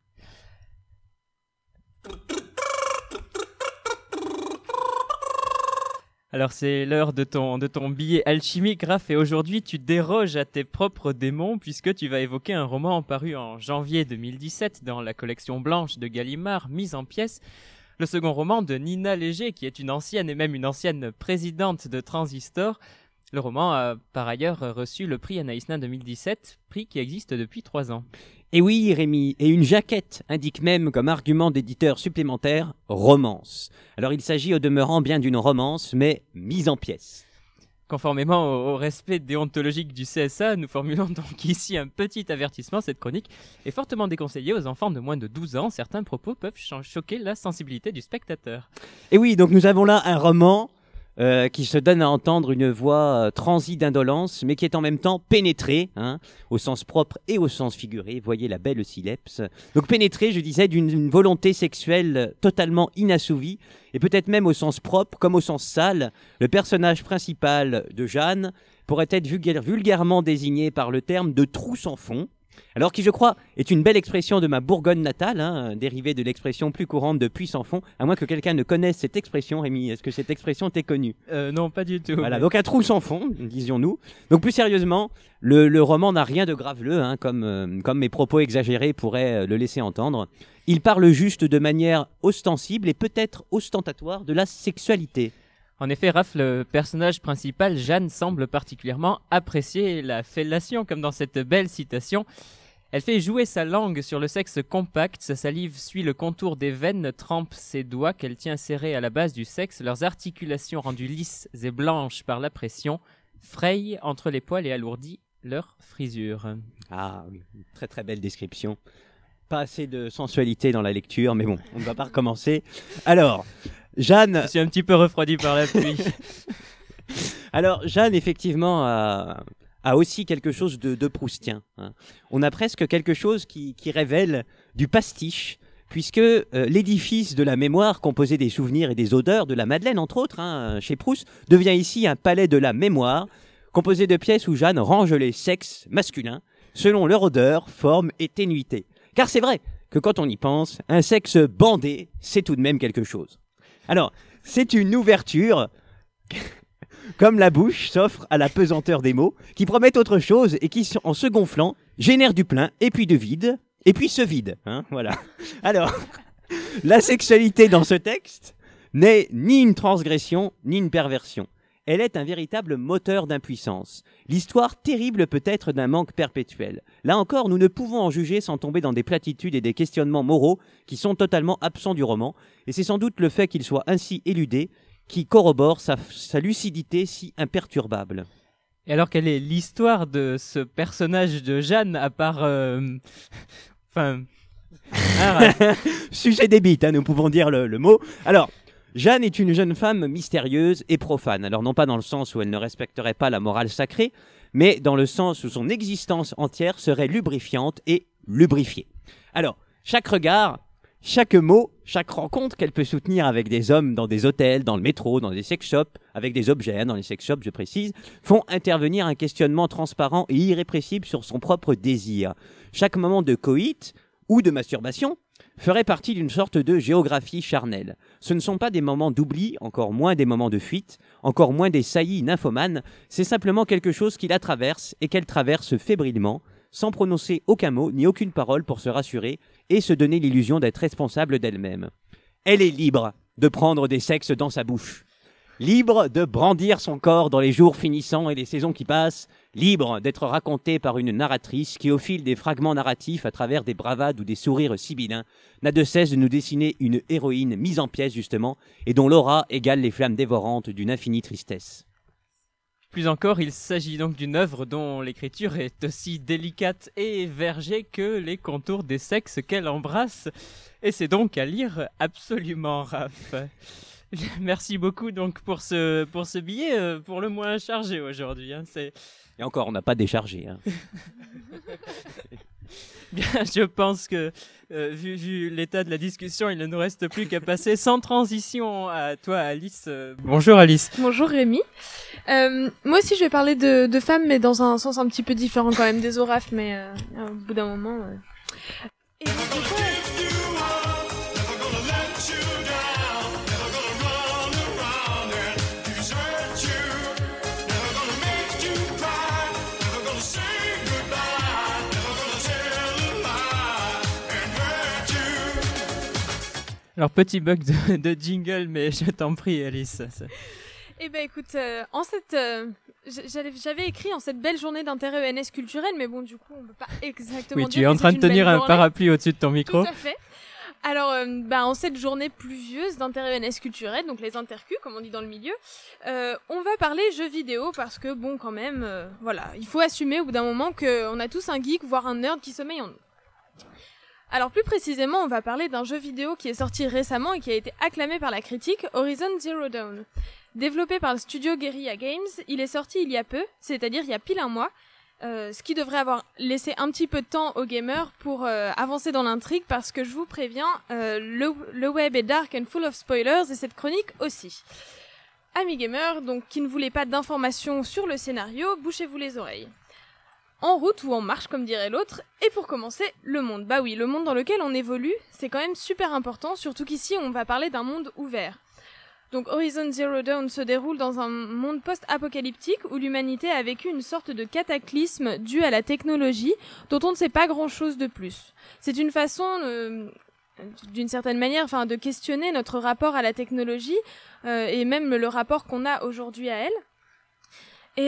Alors c'est l'heure de ton billet alchimique, Raph, et aujourd'hui tu déroges à tes propres démons puisque tu vas évoquer un roman paru en janvier 2017 dans la collection blanche de Gallimard, Mise en pièces, le second roman de Nina Léger qui est une ancienne et même une ancienne présidente de Transistor. Le roman a par ailleurs reçu le prix Anaïs Nin 2017, prix qui existe depuis 3 ans. Et oui, Rémi, et une jaquette indique même comme argument d'éditeur supplémentaire « romance ». Alors il s'agit au demeurant bien d'une romance, mais mise en pièces. Conformément au respect déontologique du CSA, nous formulons donc ici un petit avertissement. Cette chronique est fortement déconseillée aux enfants de moins de 12 ans. Certains propos peuvent choquer la sensibilité du spectateur. Et oui, donc nous avons là un roman qui se donne à entendre une voix transie d'indolence, mais qui est en même temps pénétrée, au sens propre et au sens figuré. Voyez la belle sileps. Donc pénétrée, je disais, d'une volonté sexuelle totalement inassouvie, et peut-être même au sens propre comme au sens sale. Le personnage principal de Jeanne pourrait être vulgairement désigné par le terme de trou sans fond. Alors qui, je crois, est une belle expression de ma Bourgogne natale, dérivée de l'expression plus courante de puits sans fond, à moins que quelqu'un ne connaisse cette expression. Rémi, est-ce que cette expression t'est connue ? Non, pas du tout. Voilà, donc un trou sans fond, disions-nous. Donc plus sérieusement, le roman n'a rien de graveleux, comme mes propos exagérés pourraient le laisser entendre. Il parle juste de manière ostensible et peut-être ostentatoire de la sexualité. En effet, Raph, le personnage principal, Jeanne, semble particulièrement apprécier la fellation, comme dans cette belle citation. Elle fait jouer sa langue sur le sexe compact, sa salive suit le contour des veines, trempe ses doigts qu'elle tient serrés à la base du sexe, leurs articulations rendues lisses et blanches par la pression, frayent entre les poils et alourdit leur frisure. Ah oui, très très belle description. Pas assez de sensualité dans la lecture, mais bon, on ne va pas recommencer. Alors, Jeanne... Je suis un petit peu refroidi par la pluie. Alors, Jeanne, effectivement, a aussi quelque chose de proustien. On a presque quelque chose qui révèle du pastiche, puisque l'édifice de la mémoire, composé des souvenirs et des odeurs de la Madeleine, entre autres, chez Proust, devient ici un palais de la mémoire, composé de pièces où Jeanne range les sexes masculins, selon leur odeur, forme et ténuité. Car c'est vrai que quand on y pense, un sexe bandé, c'est tout de même quelque chose. Alors, c'est une ouverture, comme la bouche s'offre à la pesanteur des mots, qui promettent autre chose et qui, en se gonflant, génèrent du plein et puis de vide, et puis se vide. Voilà. Alors, la sexualité dans ce texte n'est ni une transgression, ni une perversion. Elle est un véritable moteur d'impuissance. L'histoire terrible peut-être d'un manque perpétuel. Là encore, nous ne pouvons en juger sans tomber dans des platitudes et des questionnements moraux qui sont totalement absents du roman, et c'est sans doute le fait qu'il soit ainsi éludé qui corrobore sa lucidité si imperturbable. Et alors, quelle est l'histoire de ce personnage de Jeanne, à part... Sujet des bites, nous pouvons dire le mot. Alors... Jeanne est une jeune femme mystérieuse et profane. Alors non pas dans le sens où elle ne respecterait pas la morale sacrée, mais dans le sens où son existence entière serait lubrifiante et lubrifiée. Alors, chaque regard, chaque mot, chaque rencontre qu'elle peut soutenir avec des hommes dans des hôtels, dans le métro, dans des sex shops, avec des objets, dans les sex shops je précise, font intervenir un questionnement transparent et irrépressible sur son propre désir. Chaque moment de coït ou de masturbation ferait partie d'une sorte de géographie charnelle. Ce ne sont pas des moments d'oubli, encore moins des moments de fuite, encore moins des saillies nymphomanes, c'est simplement quelque chose qui la traverse et qu'elle traverse fébrilement, sans prononcer aucun mot ni aucune parole pour se rassurer et se donner l'illusion d'être responsable d'elle-même. Elle est libre de prendre des sexes dans sa bouche, libre de brandir son corps dans les jours finissants et les saisons qui passent, libre d'être racontée par une narratrice qui, au fil des fragments narratifs, à travers des bravades ou des sourires sibyllins, n'a de cesse de nous dessiner une héroïne mise en pièces, justement, et dont l'aura égale les flammes dévorantes d'une infinie tristesse. Plus encore, il s'agit donc d'une œuvre dont l'écriture est aussi délicate et vergée que les contours des sexes qu'elle embrasse, et c'est donc à lire absolument, Raph. Merci beaucoup donc pour ce billet, pour le moins chargé aujourd'hui. Et encore, on n'a pas déchargé. Bien, je pense que, vu l'état de la discussion, il ne nous reste plus qu'à passer sans transition à toi, Alice. Bonjour, Alice. Bonjour, Rémi. Moi aussi, je vais parler de femmes, mais dans un sens un petit peu différent quand même des oraphes, mais au bout d'un moment... Et Alors, petit bug de jingle, mais je t'en prie, Alice. Eh ben écoute, j'avais écrit en cette belle journée d'intérêt ENS culturel, mais bon, du coup, on peut pas exactement Oui, tu es en train de tenir un parapluie au-dessus de ton micro. Tout à fait. Alors, en cette journée pluvieuse d'intérêt ENS culturel, donc les intercus, comme on dit dans le milieu, on va parler jeux vidéo parce que, bon, quand même, voilà, il faut assumer au bout d'un moment qu'on a tous un geek, voire un nerd qui sommeille en nous. Alors, plus précisément, on va parler d'un jeu vidéo qui est sorti récemment et qui a été acclamé par la critique, Horizon Zero Dawn. Développé par le studio Guerrilla Games, il est sorti il y a peu, c'est-à-dire il y a pile un mois, ce qui devrait avoir laissé un petit peu de temps aux gamers pour avancer dans l'intrigue parce que je vous préviens, le web est dark and full of spoilers et cette chronique aussi. Amis gamers, donc qui ne voulaient pas d'informations sur le scénario, bouchez-vous les oreilles. En route ou en marche comme dirait l'autre, et pour commencer, le monde. Bah oui, le monde dans lequel on évolue, c'est quand même super important, surtout qu'ici on va parler d'un monde ouvert. Donc Horizon Zero Dawn se déroule dans un monde post-apocalyptique où l'humanité a vécu une sorte de cataclysme dû à la technologie dont on ne sait pas grand-chose de plus. C'est une façon, d'une certaine manière, de questionner notre rapport à la technologie et même le rapport qu'on a aujourd'hui à elle. Et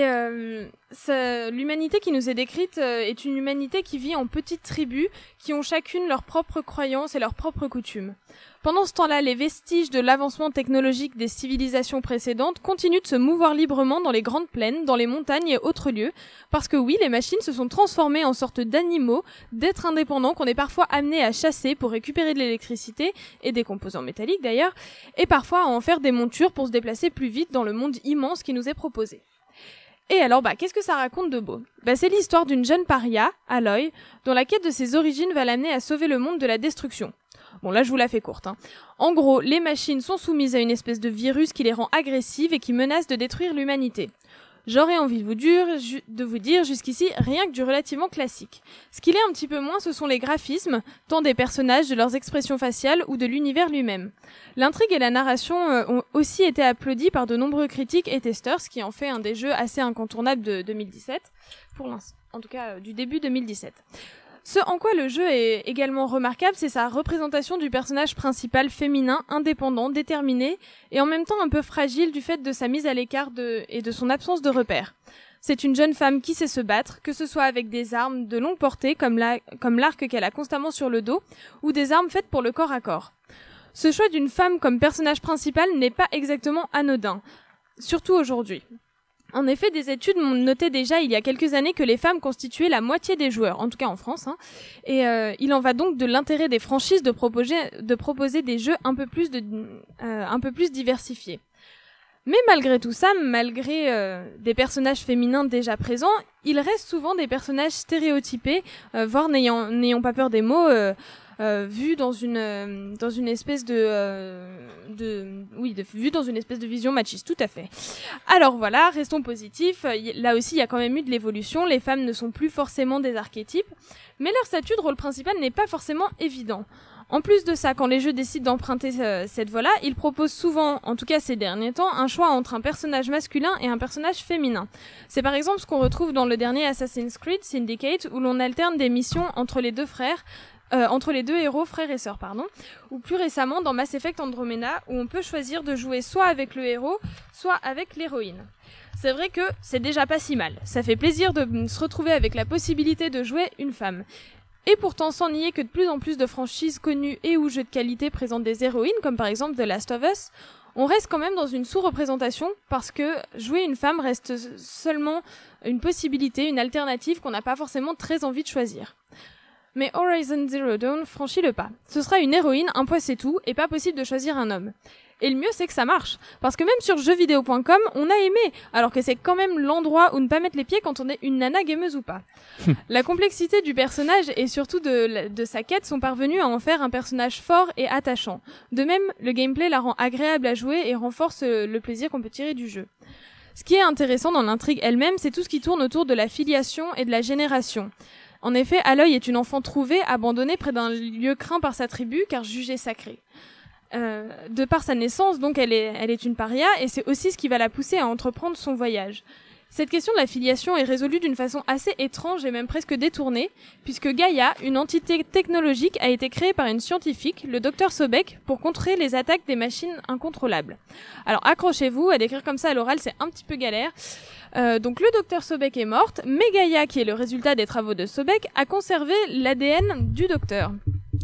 l'humanité qui nous est décrite est une humanité qui vit en petites tribus qui ont chacune leurs propres croyances et leurs propres coutumes. Pendant ce temps-là, les vestiges de l'avancement technologique des civilisations précédentes continuent de se mouvoir librement dans les grandes plaines, dans les montagnes et autres lieux, parce que oui, les machines se sont transformées en sorte d'animaux, d'êtres indépendants qu'on est parfois amenés à chasser pour récupérer de l'électricité, et des composants métalliques d'ailleurs, et parfois à en faire des montures pour se déplacer plus vite dans le monde immense qui nous est proposé. Et alors, qu'est-ce que ça raconte de beau ? C'est l'histoire d'une jeune paria, Aloy, dont la quête de ses origines va l'amener à sauver le monde de la destruction. Bon, là, je vous la fais courte. En gros, les machines sont soumises à une espèce de virus qui les rend agressives et qui menace de détruire l'humanité. J'aurais envie de vous dire jusqu'ici rien que du relativement classique. Ce qu'il est un petit peu moins, ce sont les graphismes, tant des personnages, de leurs expressions faciales ou de l'univers lui-même. L'intrigue et la narration ont aussi été applaudies par de nombreux critiques et testeurs, ce qui en fait un des jeux assez incontournables de 2017, pour l'instant, en tout cas du début 2017. Ce en quoi le jeu est également remarquable, c'est sa représentation du personnage principal féminin, indépendant, déterminé, et en même temps un peu fragile du fait de sa mise à l'écart et de son absence de repères. C'est une jeune femme qui sait se battre, que ce soit avec des armes de longue portée, comme l'arc qu'elle a constamment sur le dos, ou des armes faites pour le corps à corps. Ce choix d'une femme comme personnage principal n'est pas exactement anodin, surtout aujourd'hui. En effet, des études notaient déjà il y a quelques années que les femmes constituaient la moitié des joueurs, en tout cas en France, et il en va donc de l'intérêt des franchises de proposer des jeux un peu plus diversifiés. Mais malgré tout ça, malgré des personnages féminins déjà présents, il reste souvent des personnages stéréotypés, voire n'ayant pas peur des mots, vus dans une espèce vue dans une espèce de vision machiste, tout à fait. Alors voilà, restons positifs. Là aussi, il y a quand même eu de l'évolution. Les femmes ne sont plus forcément des archétypes, mais leur statut de rôle principal n'est pas forcément évident. En plus de ça, quand les jeux décident d'emprunter cette voie-là, ils proposent souvent, en tout cas ces derniers temps, un choix entre un personnage masculin et un personnage féminin. C'est par exemple ce qu'on retrouve dans le dernier Assassin's Creed Syndicate, où l'on alterne des missions entre les deux héros, frères et sœurs, ou plus récemment dans Mass Effect Andromeda, où on peut choisir de jouer soit avec le héros, soit avec l'héroïne. C'est vrai que c'est déjà pas si mal. Ça fait plaisir de se retrouver avec la possibilité de jouer une femme. Et pourtant, sans nier que de plus en plus de franchises connues et ou jeux de qualité présentent des héroïnes, comme par exemple The Last of Us, on reste quand même dans une sous-représentation parce que jouer une femme reste seulement une possibilité, une alternative qu'on n'a pas forcément très envie de choisir. Mais Horizon Zero Dawn franchit le pas. Ce sera une héroïne, un point c'est tout, et pas possible de choisir un homme. Et le mieux c'est que ça marche, parce que même sur jeuxvideo.com, on a aimé, alors que c'est quand même l'endroit où ne pas mettre les pieds quand on est une nana gameuse ou pas. La complexité du personnage et surtout de sa quête sont parvenus à en faire un personnage fort et attachant. De même, le gameplay la rend agréable à jouer et renforce le plaisir qu'on peut tirer du jeu. Ce qui est intéressant dans l'intrigue elle-même, c'est tout ce qui tourne autour de la filiation et de la génération. En effet, Aloy est une enfant trouvée, abandonnée près d'un lieu craint par sa tribu, car jugée sacrée. De par sa naissance, donc, elle est une paria, et c'est aussi ce qui va la pousser à entreprendre son voyage. Cette question de la filiation est résolue d'une façon assez étrange et même presque détournée, puisque Gaïa, une entité technologique, a été créée par une scientifique, le Dr Sobek, pour contrer les attaques des machines incontrôlables. Alors accrochez-vous, à décrire comme ça à l'oral, c'est un petit peu galère. Donc le Dr Sobek est morte, mais Gaïa, qui est le résultat des travaux de Sobek, a conservé l'ADN du docteur.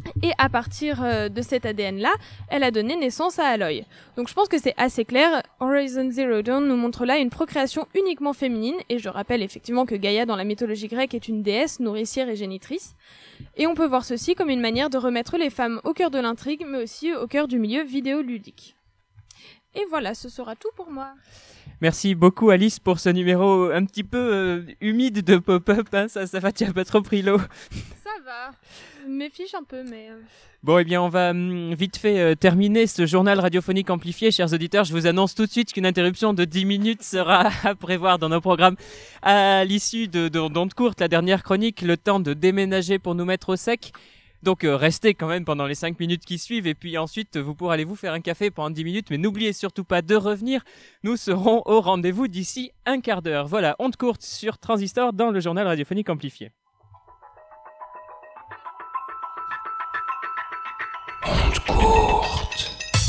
Et à partir de cet ADN-là, elle a donné naissance à Aloy. Donc je pense que c'est assez clair. Horizon Zero Dawn nous montre là une procréation uniquement féminine, et je rappelle effectivement que Gaïa dans la mythologie grecque est une déesse nourricière et génitrice. Et on peut voir ceci comme une manière de remettre les femmes au cœur de l'intrigue, mais aussi au cœur du milieu vidéoludique. Et voilà, ce sera tout pour moi. Merci beaucoup Alice pour ce numéro un petit peu humide de pop-up, hein. Ça va, tu n'as pas trop pris l'eau. Ça va, je me méfie un peu, mais... Bon, eh bien, on va vite fait terminer ce journal radiophonique amplifié, chers auditeurs. Je vous annonce tout de suite qu'une interruption de 10 minutes sera à prévoir dans nos programmes. À l'issue d'ondes courtes, la dernière chronique, le temps de déménager pour nous mettre au sec. Donc restez quand même pendant les 5 minutes qui suivent, et puis ensuite vous pourrez aller vous faire un café pendant 10 minutes, mais n'oubliez surtout pas de revenir. Nous serons au rendez-vous d'ici un quart d'heure. Voilà, ondes courtes sur Transistor dans le journal radiophonique amplifié. Ondes courtes.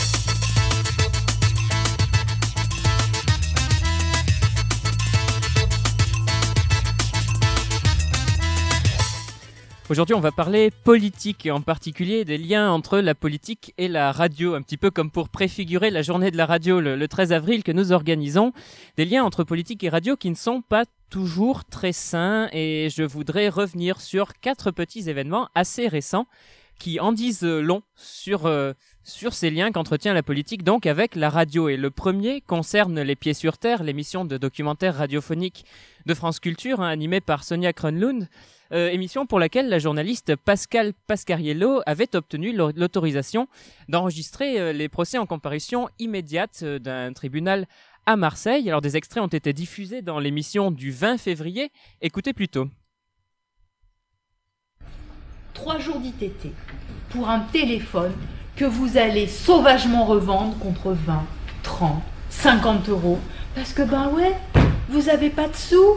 Aujourd'hui, on va parler politique et en particulier des liens entre la politique et la radio, un petit peu comme pour préfigurer la journée de la radio le 13 avril que nous organisons. Des liens entre politique et radio qui ne sont pas toujours très sains, et je voudrais revenir sur 4 petits événements assez récents qui en disent long sur ces liens qu'entretient la politique donc avec la radio. Et le premier concerne Les Pieds sur Terre, l'émission de documentaire radiophonique de France Culture, animée par Sonia Kronlund. Émission pour laquelle la journaliste Pascal Pascariello avait obtenu l'autorisation d'enregistrer les procès en comparution immédiate d'un tribunal à Marseille. Alors des extraits ont été diffusés dans l'émission du 20 février. Écoutez plutôt. 3 jours d'ITT pour un téléphone que vous allez sauvagement revendre contre 20, 30, 50 euros. Parce que ouais, vous avez pas de sous.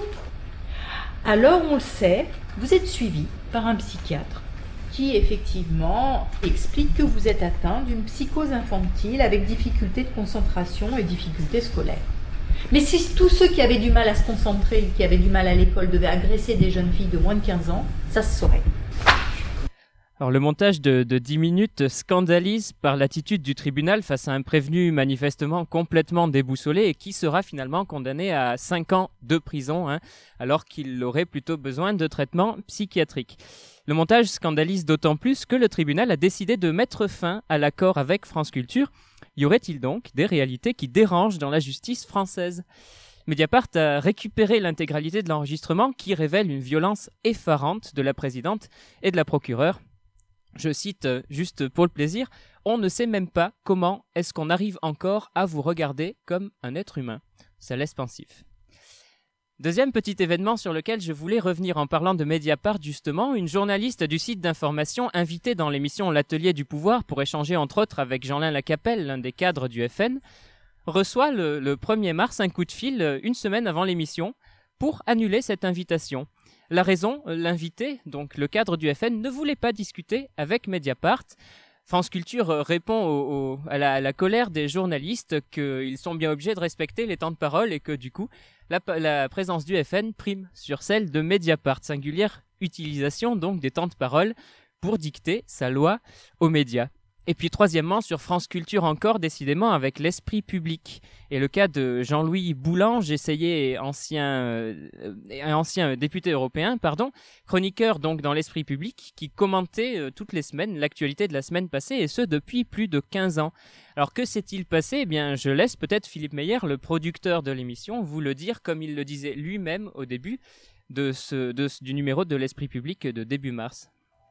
Alors on le sait, vous êtes suivi par un psychiatre qui effectivement explique que vous êtes atteint d'une psychose infantile avec difficulté de concentration et difficulté scolaire. Mais si tous ceux qui avaient du mal à se concentrer, qui avaient du mal à l'école, devaient agresser des jeunes filles de moins de 15 ans, ça se saurait. Alors le montage de 10 minutes scandalise par l'attitude du tribunal face à un prévenu manifestement complètement déboussolé et qui sera finalement condamné à 5 ans de prison, alors qu'il aurait plutôt besoin de traitement psychiatrique. Le montage scandalise d'autant plus que le tribunal a décidé de mettre fin à l'accord avec France Culture. Y aurait-il donc des réalités qui dérangent dans la justice française ? Mediapart a récupéré l'intégralité de l'enregistrement qui révèle une violence effarante de la présidente et de la procureure. Je cite juste pour le plaisir, « On ne sait même pas comment est-ce qu'on arrive encore à vous regarder comme un être humain. » Ça laisse pensif. Deuxième petit événement sur lequel je voulais revenir en parlant de Mediapart justement, une journaliste du site d'information invitée dans l'émission L'Atelier du Pouvoir pour échanger entre autres avec Jeanlin Lacapelle, l'un des cadres du FN, reçoit le 1er mars un coup de fil une semaine avant l'émission pour annuler cette invitation. La raison, l'invité, donc le cadre du FN, ne voulait pas discuter avec Mediapart. France Culture répond à la colère des journalistes qu'ils sont bien obligés de respecter les temps de parole et que du coup, la présence du FN prime sur celle de Mediapart. Singulière utilisation donc des temps de parole pour dicter sa loi aux médias. Et puis troisièmement, sur France Culture encore, décidément avec l'esprit public. Et le cas de Jean-Louis Boulange, ancien député européen, chroniqueur donc dans l'esprit public, qui commentait toutes les semaines l'actualité de la semaine passée, et ce depuis plus de 15 ans. Alors que s'est-il passé ? Eh bien, je laisse peut-être Philippe Meyer, le producteur de l'émission, vous le dire comme il le disait lui-même au début du numéro de l'esprit public de début mars.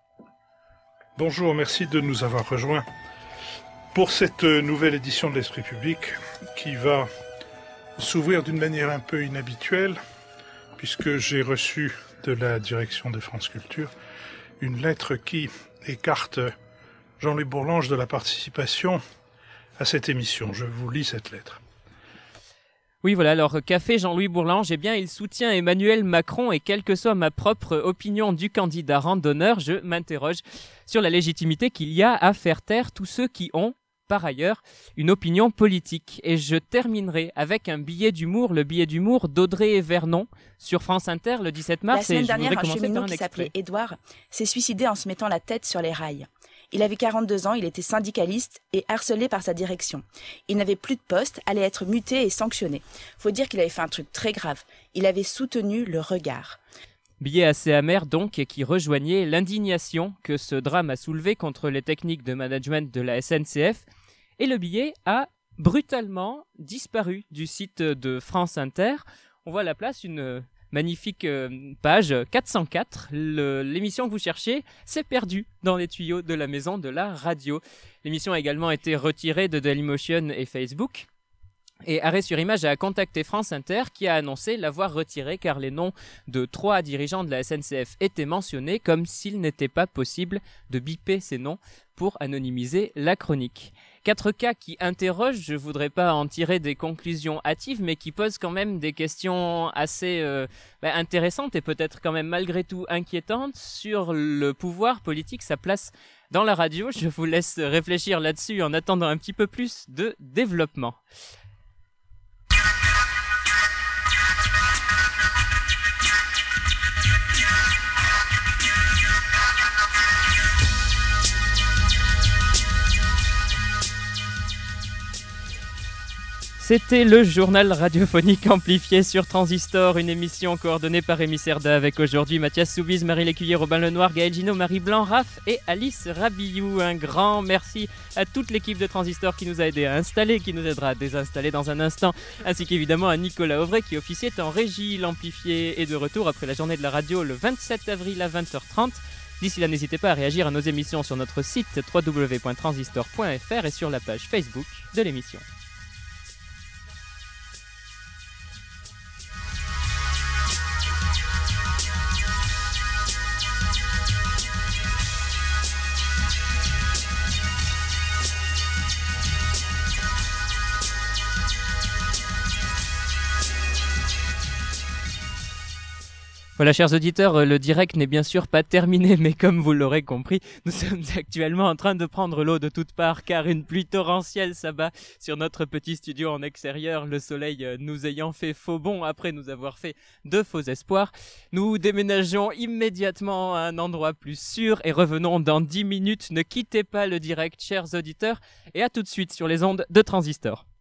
Bonjour, merci de nous avoir rejoints pour cette nouvelle édition de l'Esprit Public qui va s'ouvrir d'une manière un peu inhabituelle puisque j'ai reçu de la direction de France Culture une lettre qui écarte Jean-Louis Bourlange de la participation à cette émission. Je vous lis cette lettre. Oui, voilà, alors qu'a fait Jean-Louis Bourlange ? Eh bien, il soutient Emmanuel Macron et quelle que soit ma propre opinion du candidat randonneur, je m'interroge sur la légitimité qu'il y a à faire taire tous ceux qui ont, par ailleurs, une opinion politique. Et je terminerai avec un billet d'humour, le billet d'humour d'Audrey Vernon sur France Inter le 17 mars. La semaine dernière, un cheminot qui s'appelait Édouard s'est suicidé en se mettant la tête sur les rails. Il avait 42 ans, il était syndicaliste et harcelé par sa direction. Il n'avait plus de poste, allait être muté et sanctionné. Faut dire qu'il avait fait un truc très grave. Il avait soutenu le regard. Billet assez amer donc et qui rejoignait l'indignation que ce drame a soulevé contre les techniques de management de la SNCF. Et le billet a brutalement disparu du site de France Inter. On voit à la place une magnifique page 404. L'émission que vous cherchez s'est perdue dans les tuyaux de la maison de la radio. L'émission a également été retirée de Dailymotion et Facebook. Et Arrêt sur Image a contacté France Inter qui a annoncé l'avoir retirée car les noms de 3 dirigeants de la SNCF étaient mentionnés comme s'il n'était pas possible de biper ces noms pour anonymiser la chronique. 4 cas qui interrogent, je voudrais pas en tirer des conclusions hâtives, mais qui posent quand même des questions assez intéressantes et peut-être quand même malgré tout inquiétantes sur le pouvoir politique, sa place dans la radio. Je vous laisse réfléchir là-dessus en attendant un petit peu plus de développement. C'était le journal radiophonique amplifié sur Transistor, une émission coordonnée par Rémi Cerda avec aujourd'hui Mathias Soubise, Marie Lécuyer, Robin Lenoir, Gaël Gino, Marie Blanc, Raph et Alice Rabillou. Un grand merci à toute l'équipe de Transistor qui nous a aidé à installer, qui nous aidera à désinstaller dans un instant, ainsi qu'évidemment à Nicolas Auvray qui officiait en régie. L'amplifié est de retour après la journée de la radio le 27 avril à 20h30. D'ici là, n'hésitez pas à réagir à nos émissions sur notre site www.transistor.fr et sur la page Facebook de l'émission. Voilà, chers auditeurs, le direct n'est bien sûr pas terminé, mais comme vous l'aurez compris, nous sommes actuellement en train de prendre l'eau de toutes parts, car une pluie torrentielle s'abat sur notre petit studio en extérieur, le soleil nous ayant fait faux bond après nous avoir fait de faux espoirs. Nous déménageons immédiatement à un endroit plus sûr et revenons dans 10 minutes. Ne quittez pas le direct, chers auditeurs, et à tout de suite sur les ondes de Transistor.